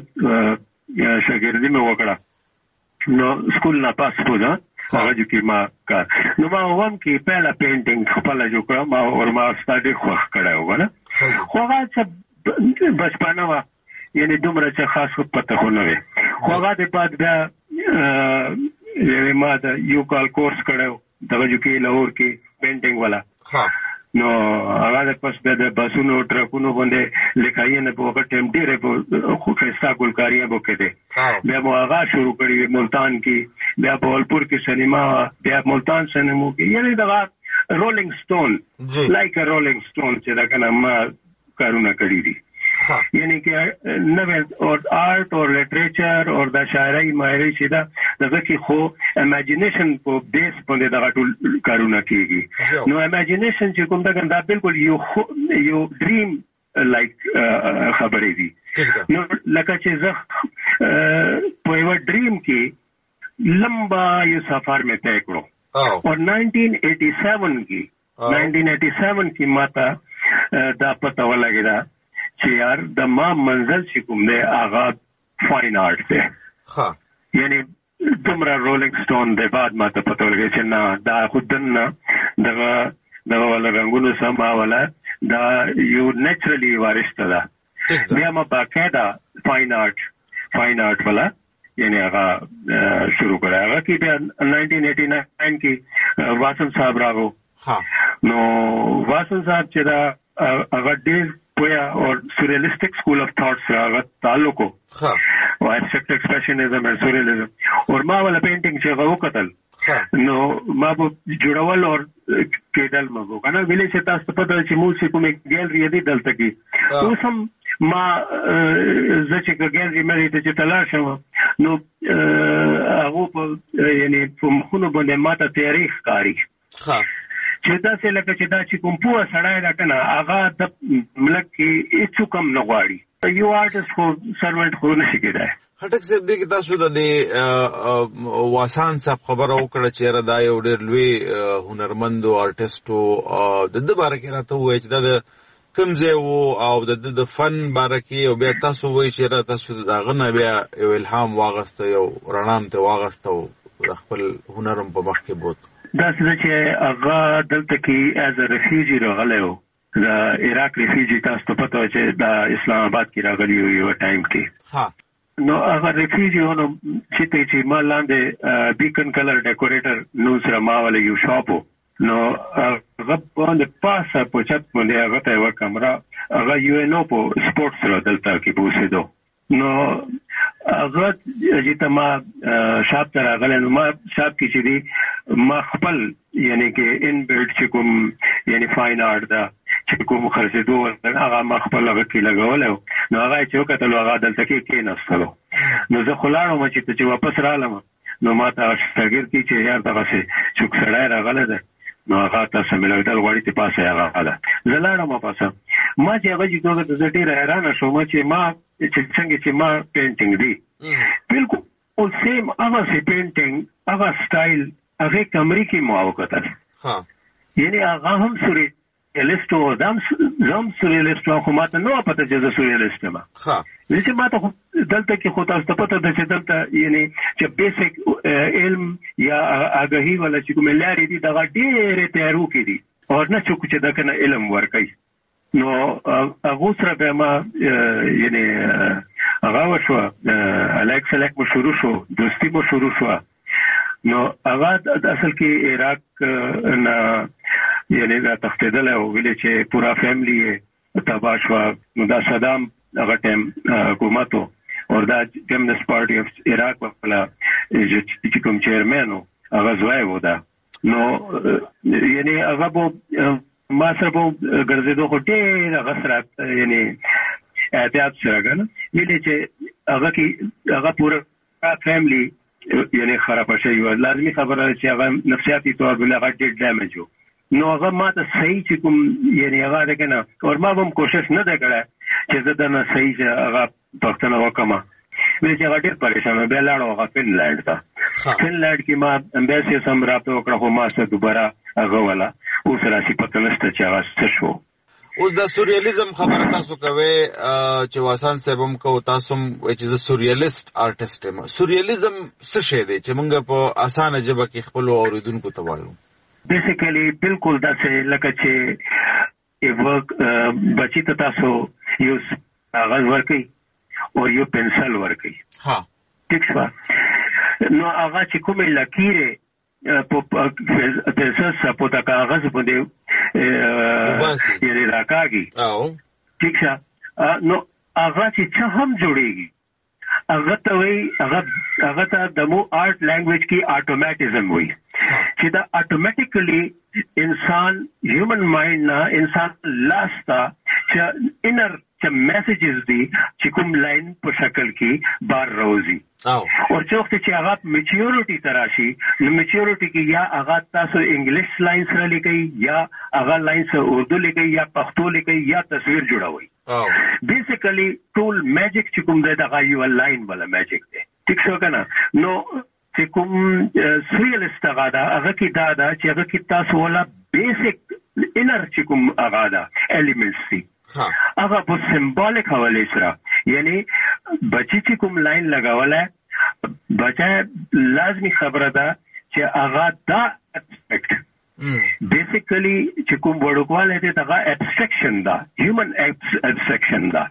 شاګردي مې وکړه. نو سکول نه پاس پوزا هغه چې ما کار. نو ما ووم کې پهلا پینټینګ خپل جوړ کړم ما اور ما ستاسو خوښ کړو کنه. خو هغه څه بچپانه وا یعنی دومره چې خاص پته خو نه وي. خو هغه د بعد بیا یعنی ما دا یو کال کورس کړو دغه جو کې لاهور کې پینټینګ والا. نو هغه پس د بسونو ټرکونو باندې لیکایي نه په وخت ټیم ډیره په خو خستا ګلکاریه وکړي بیا مو هغه شروع کړی ملتان کې بیا بولپور کې سینما بیا ملتان سینما کې یعنی دا رولینګ سټون لایک ا رولینګ سټون چې دا کنه ما کارونه کړی دي یعنی کې نو اور آرټ اور لټریچر اور د شاعرۍ ماهري چې دا دغه کې خو امیجینیشن په بیس باندې دا ټول کارونه کیږي نو امیجینیشن چې کوم دا ګندا بالکل یو یو ډریم لایک خبرې دي نو لکه چې زه په یو ډریم کې لمبا یو سفر مې طے کړو اور نائنٹین ایٹی سیون کې نائنٹین ایٹی سیون کې ماته دا پته ولګی دا چې یار د ما منزل چې کوم دی هغه فاین آرټ دی ها یعنی دومره رولینګ سټون دی بعد ما ته پته ولګی چې نه دا خودن نه دغه دغه ول رنگونو سم ولا دا یو نیچرلی وارث ده بیا ما باقاعده فاین آرټ فاین آرټ ولا یعنی هغه شروع کړه هغه کې بیا نائنٹین ایٹی نائن کې واسن صاحب راغو نو واسن صاحب چې دا هغه ډیر پویا اور سوریلسٹک اسکول آف تھاٹس راغت تعلق ہو او ایبسٹریکٹ ایکسپریشنزم اور سوریلزم اور ما والا پینټینګ چې غو قتل نو ما په جوړول اور کېدل مګو کنه ویلې چې تاسو په دې چې موږ کومه ګیلری دی دلته کې اوس هم ما زچ ګیلری مې ته چې تلاش شوم نو هغه په یعنی په مخونو باندې ماته تاریخ کاری ها چې دا څه لکه چې دا چې کوم پوه سړی دا کنه هغه د ملک کې هیڅ کم نه غواړي یو آرټست خو سرونټ خو نشي کېدای خټک صاحب دې کې تاسو د واسان صاحب خبره وکړه چې را دا یو ډېر لوی هنرمند او آرټست او د دې باره کې راته وایي چې دا کوم ځای وو او د د فن باره کې او بیا تاسو وایي چې را تاسو دا غنه بیا یو الهام واغسته یو رڼام ته واغسته او خپل هنرم په مخ کې بوت دا څه چې هغه دلته کې ایز ا ریفیوجی راغلی و د عراق ریفیوجی تاسو ته پته چې د اسلام آباد کې راغلی و یو ټایم کې نو هغه ریفیوجی ونه چې ته چې ما لاندې بیکن کلر ډیکوریټر نو سره ما ولې یو شاپ نو هغه باندې پاسه په چت باندې هغه ته یو کمره هغه یو نو په سپورټس سره دلته کې بوسېدو نو هغه چې ته ما شاپ ته راغلی نو ما شاپ کې چې دی ما خپل یعنی کې ان بلډ چې کوم یعنی فاین آرټ دا چې کوم خرڅېدو هغه ما خپل هغه کې لګولی نو هغه چې وکتل هغه دلته کې کېناستلو نو زه خو لاړم چې چې واپس رالم نو ما ته شاګرد کې چې یار دغسې څوک سړی راغلی دی نو هغه تاسو ملګرتل غواړي چې پاسه هغه ده زه لاړم پاسه ما چې هغه چې دوه زه ډېره حیرانه شوم چې ما چې څنګه چې ما پینټینګ دی بالکل سیم هغه سي پینټینګ هغه سټایل هغه کمرې کې مو وکړل یعنی هغه هم سوریالیست او دم زم سوریالیست خو ماته نو پته چې زه سوریالیست یم ها چې ماته دلته کې خو تاسو ته پته ده چې دلته یعنی چې بیسیک علم یا آگاهی ولا چې کوم لارې دي دا ډېر تیارو کې دي او نه څوک چې دا کنه علم ورکړي نو هغه سره به ما یعنی هغه وشو الیکس الیک مو شروع شو دوستی مو شروع شو نو هغه اصل کې عراق نه یعنی دا تختیدل او ویلې چې پورا فیملی تباہ شو نو دا صدام هغه ټیم حکومت او دا کمیونست پارټي اف عراق ولا چې کوم چیرمن هغه ځای و دا نو یعنی هغه به ما سره په ګرځېدو خو ډېر غسرات یعنی احتیاط سره کنه ویلې چې هغه کې هغه پورا فیملی یعنی خراب شي و لازمي خبره چې هغه نفسیاتي تور بل هغه ډېر ډیمیج و نو هغه ماته صحیح چې کوم یعنی هغه ده کنه او ما هم کوشش نه ده کړه چې زه دا نه صحیح چې هغه پښتنه وکما ویل چې هغه ډېر پریشان به لاړو هغه فنلند ته فنلند کې ما امبیسي سم راته وکړه خو ما سره دوباره هغه ولا اوس راسي پته نشته چې هغه څه شو اوس د سوریالیزم خبره تاسو کوي چې واسان صاحب هم کو تاسو چې د سوریالیست آرټست یم سوریالیزم څه شی دی چې موږ په اسانه ژبه کې خپل اوریدونکو ته وایو بیسیکلی بالکل دا څه لکه چې یو بچی ته تاسو یو کاغذ ورکړي او یو پنسل ورکړي ها ټیک شو نو هغه چې کومه لکیره په پسس په تا کاغذ باندې یې راکاږي او ٹھیک شه نو هغه چې څه هم جوړيږي هغه ته وي هغه هغه ته د مو آرټ لینګویج کې اتوماتیزم وي چې دا اتوماتیکلی انسان هیومن مایند نه انسان لاستا چې انر چې میسجز دي چې کوم لاین په شکل کې بار روزي او او چې وخت چې هغه میچورټی تراشي نو میچورټی کې یا هغه تاسو انګلیش لاین سره لیکي یا هغه لاین سره اردو لیکي یا پښتو لیکي یا تصویر جوړوي او بیسیکلی ټول میجیک چې کوم دغه یو لاین ولا میجیک دی ٹھیک شو کنه نو چې کوم سریالست هغه دا هغه کې دا دا چې هغه کې تاسو ولا بیسیک انر چې کوم هغه دا الیمنټس دي هغه په سمبولیک حواله سره یعنی بچی چې کوم لاین لگاوله بچا لازمی خبره ده چې هغه دا اسپیکټ بیسیکلی چې کوم وړوکواله دي دا ابستراکشن ده هیومن ابستراکشن ده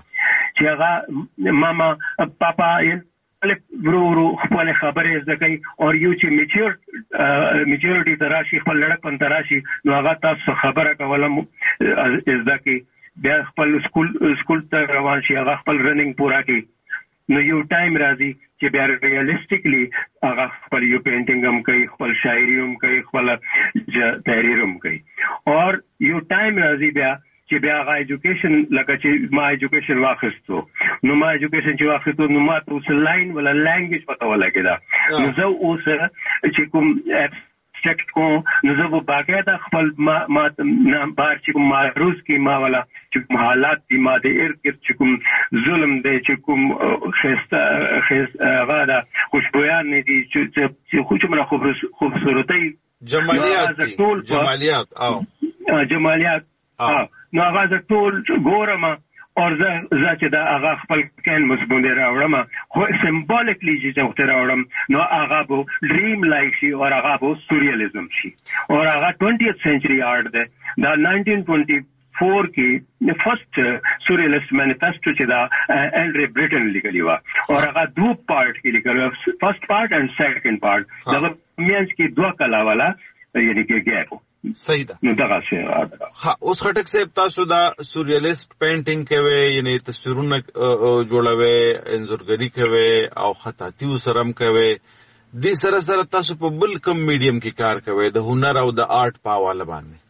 چې هغه ماما پاپا ورو ورو خپل خبرې زکای او یو چې میچور میچورټی تراشي خپل لړکن تراشي نو هغه تاسو خبره کولم از دکی بیا خپل سکول سکول ته روان شي هغه خپل رننګ پورا کوي نو یو ټایم راځي چې بیا ریالیسټیکلی هغه خپل یو پینټینګ هم کوي خپل شاعري هم کوي خپل تحریر هم کوي او یو ټایم راځي بیا چې بیا هغه ایجوکیشن لکه چې ما ایجوکیشن واخیستو نو ما ایجوکیشن چې واخیستو نو ما اوس لاین ولا لانګویج پته ولګیدا نو زه اوس چې کوم ابستراکټ کو نو زه باقاعده خپل ما ما بار چې کوم معروض کې ما ولا چې کوم حالات دي ما د ارګ چې کوم ظلم دی چې کوم خسته خس غاده خوشبویان دي چې خو چې مره خوبصورتي جمالیات جمالیات او جمالیات نو هغه زه ټول ګورم او زه زه چې دا هغه خپل کین مسبوندې راوړم خو سمبولیکلی چې څه راوړم نو هغه به ډریم لایک شي او هغه به سوریالیزم شي او هغه twentieth century آرټ دی دا nineteen twenty-four کې فرست سوریالیست مینیفیسټو چې دا انډری برټن لیکلی و او هغه دوه پارت کې لیکل و فرست پارت اینڈ سیکنډ پارت دا مینس کې دوه کلا والا یعنی کې ګیپ صحیح ده نو دغه څه ها اوس خټک صاحب تاسو دا سوریالیست پینټینګ کوي یعنی تصویرونه جوړوي انځورګری کوي او خطاطي سرم کوي د سره سره تاسو په بل کم میډیم کې کار کوي د هنر او د آرټ په حواله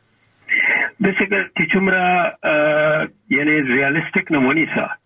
باندې د څنګه چې څومره یعنی ریالیسټیک نمونی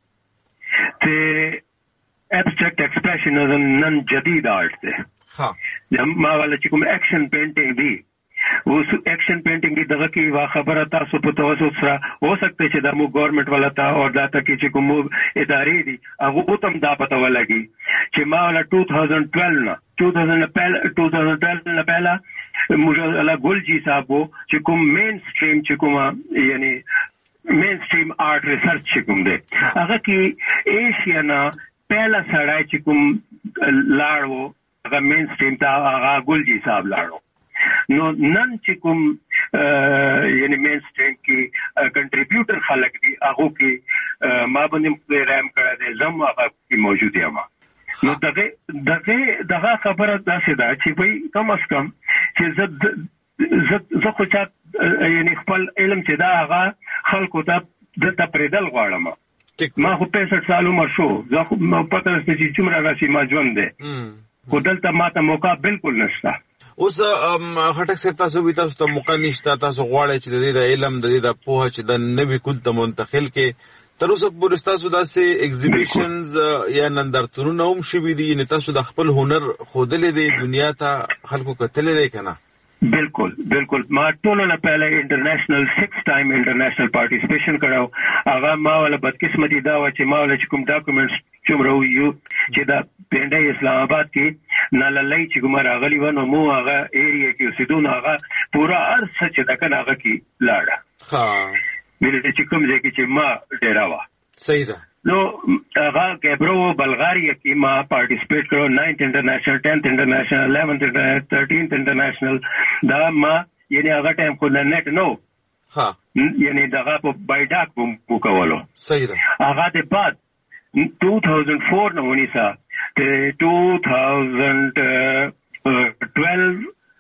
سره ته ابستراکټ ایکسپریشنزم نن جدید آرټ ده ها ما والا چې کوم اکشن پینټینګ دی اوس ایکشن پینټینګ دغه کې وا خبره تاسو په توسط سره هو سکته چې د مو ګورنمنت ولا تا او دا ته کې چې کوم ادارې دي هغه هم دا پته ولګي چې ما ولا two thousand twelve نه two thousand twelve نه پهلا موږ لا ګولجی صاحب چې کوم مین سټریم چې کوم یعنی مین سټریم آرټ ریسرچ چې کوم دی هغه کې ایشیا نه پهلا سړی چې کوم لاړو هغه مین سټریم ته هغه ګولجی صاحب لاړو نو نن چې کوم یعنی مین سټریم کې کنټریبیوټر خلک دي هغه کې ما باندې رحم کړی دی زم هغه کې موجود یم نو دغه دغه دغه خبره داسې ده چې وای کم از کم چې زه زه خو چې یعنی خپل علم چې دا هغه خلکو ته د تپریدل غواړم ما خو پینسټ سال عمر شو زه خو پته نشته چې څومره راشي ما ژوند دی خو دلته ما ته موقع بالکل نشته اوس خټک صاحب تاسو وی تاسو ته موقع نشته تاسو غواړئ چې د دې د علم د دې د پوهه چې د نوي کول ته منتقل کې تر اوسه پورې تاسو داسې ایگزیبیشنز یا نندارتونونه هم شوي دي یعنې تاسو د خپل هنر ښودلی دی دنیا ته خلکو کتلی دی که نه بالکل بالکل ما ټولو نه پهله انټرنیشنل سکس ټایم انټرنیشنل پارټیسپیشن کړو هغه ما ولا بدقسمتي دا و چې ما ولا چې کوم ډاکومنټس چومرو یو چې دا پنده اسلام آباد کې ناللای چې کوم راغلی و نو مو هغه ایریا کې اوسېدو هغه پورا ارڅ چې دا کنه هغه کې لاړه ها مې چې کوم ځای کې چې ما ډیرا و صحیح ده نو هغه کیبرو بلغاریا کې ما پارټیسپیټ کړو ninth انټرنیشنل tenth انټرنیشنل eleventh انټرنیشنل thirteenth انټرنیشنل دا ما یعنی هغه ټایم خو نت نو ها یعنی دغه په بایډاک مو کولو صحیح ده هغه د بعد two thousand four نو ونیسا ته two thousand twelve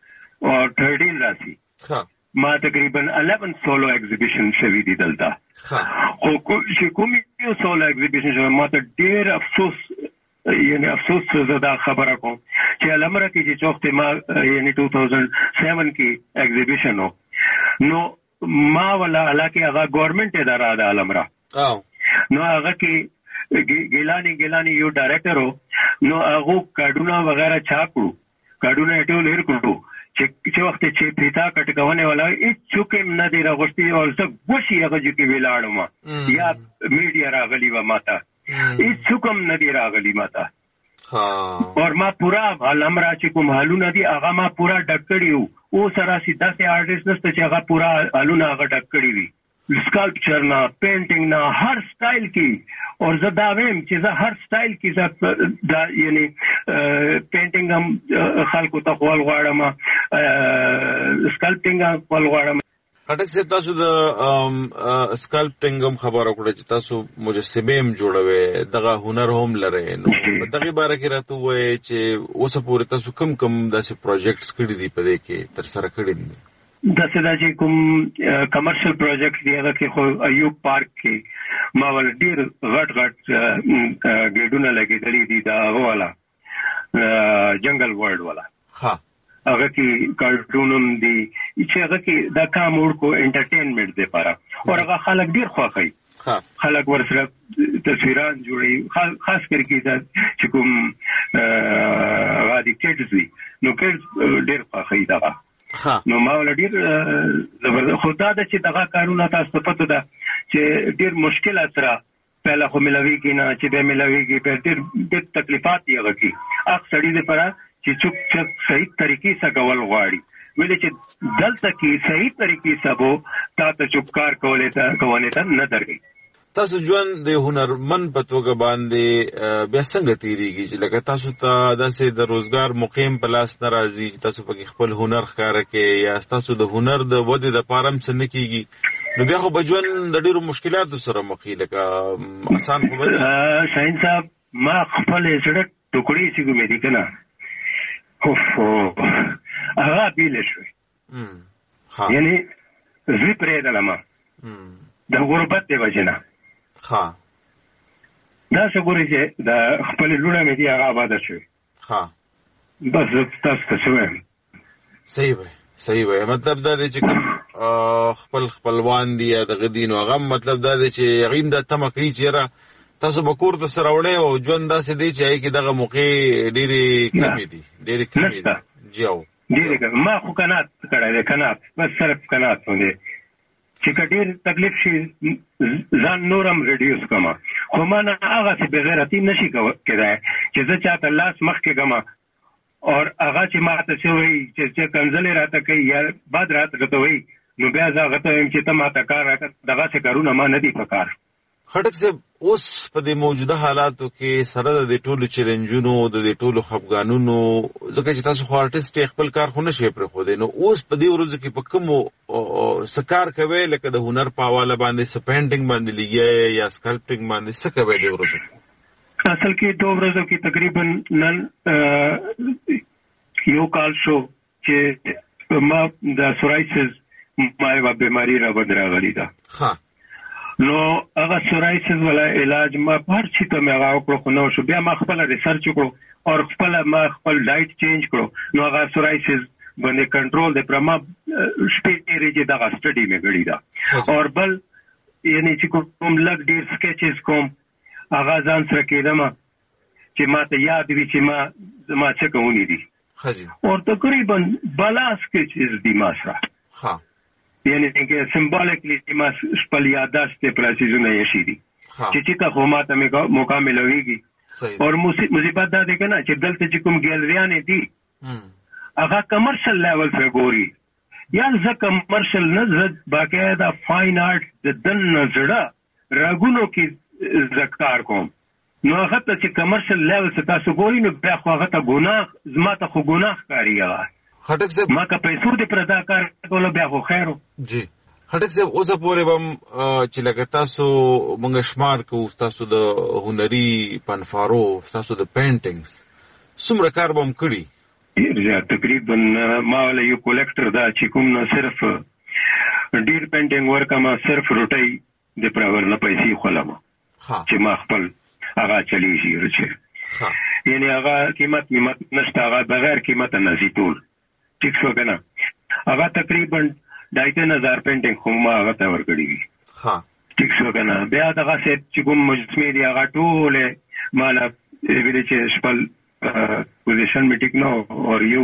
او thirteen راسي ما تقریبا eleven سولو ایگزیبیشن شوی دي دلته خو چې کوم یو سولو ایگزیبیشن شوی ما ته ډېر افسوس یعنی افسوس زدا خبره کوم چې علمره کې چې چوکته ما یعنی two thousand seven کې ایگزیبیشن نو نو ما ولا علاقه هغه گورنمنت اداره ده علمره نو هغه کې ګیلانی ګیلانی یو ډایریکټر وو نو هغه کارډونه وغیرہ چاپو کارډونه ټول هر کړو چې وخت چې پیتا کټکونه ولا هیڅ څوک نه دی راغشتي او څه وشي هغه چې ویلاړو ما یا میډیا راغلی و ماته هیڅ څوک نه دی راغلی ماته اور ما پورا علمرا چې کوم حالونه دي هغه ما پورا ډکړیو او سره سیدا سي آرټیست نشته چې هغه پورا حالونه هغه ډکړی وي स्कल्पचर ना पेंटिंग ना हर स्टाइल की और जदावेम चीज़ हर स्टाइल की ज़ा यानी पेंटिंग हम खाल को तक़वाल वाड़ा मा स्कल्पटिंग हम वाल वाड़ा मा खटक से तासु द स्कल्पटिंग हम खबर अकुड़े तासु मुजस्सिमे हम जोड़ा वे दगा हुनर होम लरे नो दगी बारे की रातु वो चे वो सब पूरे तासु कम कम दासे प्रोजेक्ट्स कड़ी दी पदे के तरसरा कड़ी दी داسې دا چې کوم کمرشل پروجیکټ دی هغه کې خو ایوب پارک کې ما ول ډیر غټ غټ ګډونه لګېدلې دي دا والا جنگل ورلد والا ها هغه کې کارټونم دي چې هغه کې دا کام ورکو انټرټینمنټ دی لپاره او هغه خلک ډیر خوښي ها خلک ورسره تصویران جوړي خاص کر کې دا چې کوم غادي کېدز دي نو کې ډیر خوښي دا نو ما ولډیر زبردست خدا د چې دغه کارونه تاسو پته ده چې ډیر مشکل سره پهلا خو ملوي کې نه چې به ملوي کې په ډیر ډیر تکلیفات یې غږی اخ سړی دې پر چې چوک چوک صحیح طریقې سره کول غواړي ویل چې دلته کې صحیح طریقې سره وو تاسو چوک کار کولې ته کولې ته نه درګي تاسو ژوند د هنرمن په توګه باندې بیا څنګه تیریږي چې لکه تاسو ته داسې د روزګار مقیم په لاس نه راځي چې تاسو په خپل هنر ښکاره کې یا تاسو د هنر د ودې د پارم څه نه کیږي نو بیا خو به ژوند د ډیرو مشکلاتو سره مخ کیږي لکه آسان خو به شاهین صاحب ما خپل زړه ټوکړې چې کومې دي کنه اوف هغه بیل شوی یعنی زی پرې دلما د غربت دی وجنه ها دا څنګه چې د خپل لونه مې دی هغه آباد شوی ها بس تاسو ته شوم صحیح وي صحیح وي مطلب دا دی چې خپل خپلوان دی د غدین او هغه مطلب دا دی چې یقین د تمکې چیرې تاسو به کور ته سره وړئ او ژوند داسې دی چې کې دغه موقع ډېرې کمې دي ډېرې کمې دي جیو ډېرې ما خو کنات کړی دی کنات بس صرف کنات باندې چې کډیر تکلیف شي ځان نورم ریډیوس کما خو ما نه هغه څه بغیرتی نشي کېدای چې زه چاته لاس مخ کې ګما اور هغه چې ما ته شوی چې چې کنځلې راته کوي یا بعد راته راته وي نو بیا زه هغه ته چې ته ما ته کار راکړه دغه څه کارونه ما نه دي پکار خټک صاحب اوس په دې موجوده حالاتو کې سره د ټولو چیلنجونو د دې ټولو خفګانونو ځکه چې تاسو خو آرټیست خپل کار خو نشئ پرېښودی نو اوس په دې ورځو کې په کومو څه کار کوئ لکه د هنر په حواله باندې څه پینټینګ باندې لګیا یا سکلپټینګ باندې څه کوئ دې ورځو کې اصل کې دوه ورځو کې تقریبا نن یو کال شو چې ما د سورایسس ما یوه بیماري را باندې راغلې ده ها نو هغه سورایسس ولا علاج ما هر څه ته مې هغه وکړو خو نو شو بیا ما خپل ریسرچ وکړو او خپل ما خپل ډایټ چینج کړو نو هغه سورایسس باندې کنټرول د پرما شپې ریجه دغه سټډي مې غړي دا او بل یعنی چې کوم لګ ډیر سکیچز کوم هغه ځان سره کېدم چې ما ته یاد وي چې ما ما څه کوونی دي خاصي او تقریبا بلا سکیچز دي ما سره ها یعنی که سمبولیکلی ما خپل یاداشت پرسیزونه یې شي دي چې چې تا ما ته موقع ملويږي او مصیبت دا ده کنه چې دلته چې کوم ګیلریان دي هغه کمرشل لیول په ګوري یا ځکه کمرشل نه زد باقاعده فاین آرت د دن نظره راګونو کې زکار کوم نو هغه ته چې کمرشل لیول څخه تاسو ګوري نو بیا خو هغه ته ګناه زما ته خو ګناه کاری هغه خټک صاحب ما که پیسو دې پر ادا کار کول بیا خو خیرو جی خټک صاحب اوس پورې بم چې لکه تاسو مونږ شمار کوو تاسو د هنري پنفارو تاسو د پینټینګز څومره کار بم کړی تقریبا ما ولا یو کولیکټر دا چې کوم نه صرف ډیر پینټینګ ورک ما صرف روټي د پراور نه پیسې خلم چې ما خپل هغه چلیږي رچه یعنی هغه قیمت قیمت نشته هغه بغیر قیمت نه زی ټول ټیک شو کنه هغه تقریبا دایته هزار پینټینګ خو ما هغه ته ورکړی ها ټیک شو کنه بیا دغه څه چې کوم مجسمه دی هغه ټول مالا ویل چې خپل پوزیشن میټیک نو اور یو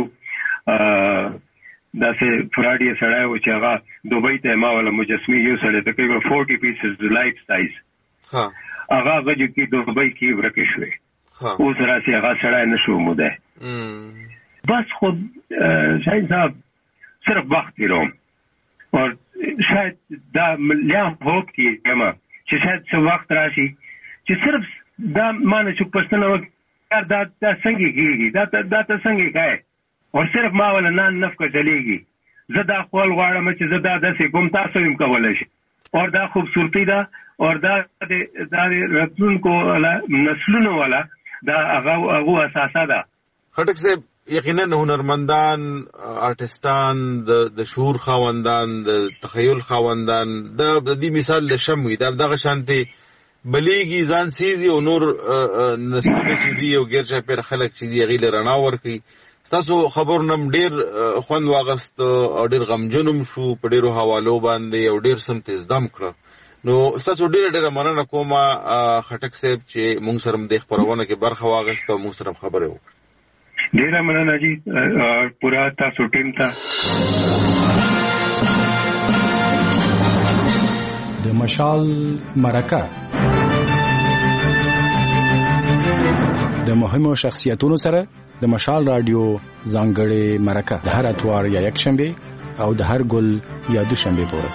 دا سه فراډي سړی و چې هغه دوبۍ ته ما ولا مجسمه یو سړی تقریبا forty pieces life size ها هغه غږی کې دوبۍ کې ورکه شوې اوس راځي هغه سړی نشو موده بس خود شاید صاحب صرف وقت دیروم اور شاید دا مليان هوپ کې کما چې شاید څو وخت راشي چې صرف دا مانه چې پښتنه وکړ دا دا څنګه کیږي دا دا څنګه کوي اور صرف ما ولا نان نفقه چلےږي زدا خپل غواړم چې زدا د سې کوم تاسو هم کولای شي اور دا خوبصورتي دا اور دا د راتلونکو نسلونو والا دا هغه هغه اساسه ده خټک صاحب یقینا هنرمندان آرټستان د شعور خواندان د تخیل خواندان د دې مثال د شموي دا دغه شانتي بلیږي ځان سيزي او نور نسلونه چې دی او غیر چا پر خلک چې دی غیله رڼا ورکي تاسو خبرنم ډیر خوند واغست او ډیر غمجنوم شو په ډیرو حوالو باندې او ډیر سم تزدم کړ نو تاسو ډیر ډیر مننه کوم خټک صاحب چې مونږ سره د خبرونه کې برخه واغست او مونږ سره خبره وکړه ډیر مننه جی پورا تاسو ټیم ته د مشال مرکه د مهمو شخصیتونو سره د مشال رادیو ځانګړې مرکه د هر اتوار یا یک شنبه او د هر ګل یا دوشنبه پورس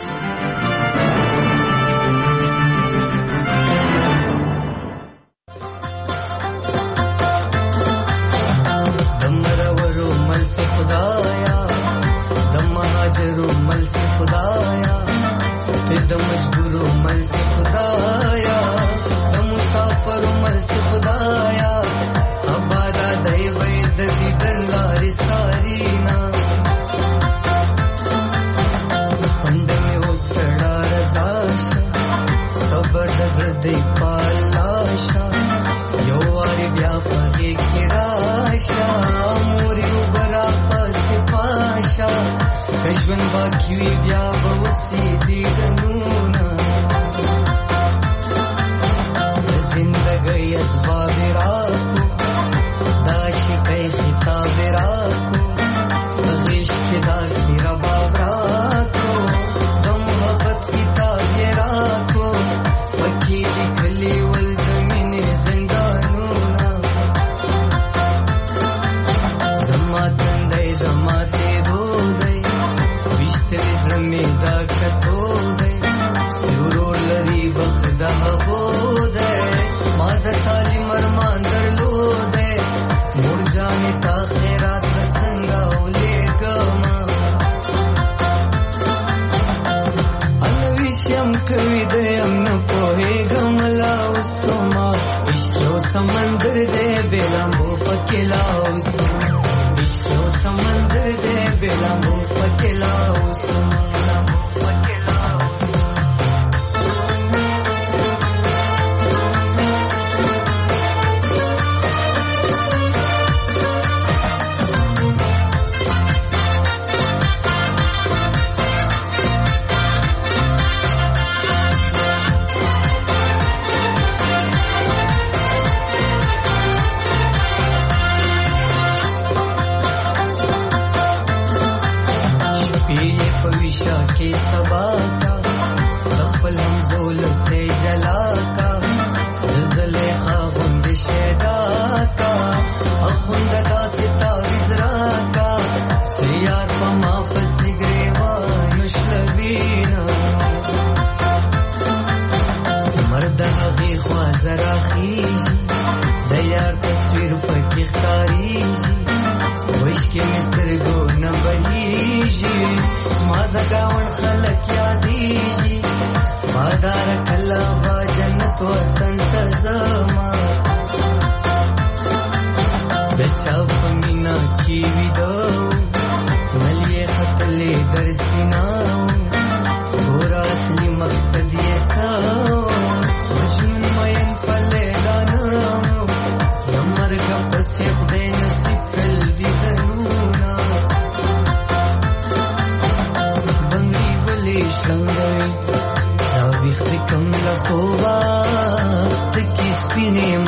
That's how for me not keep it خو وخت کې سپینې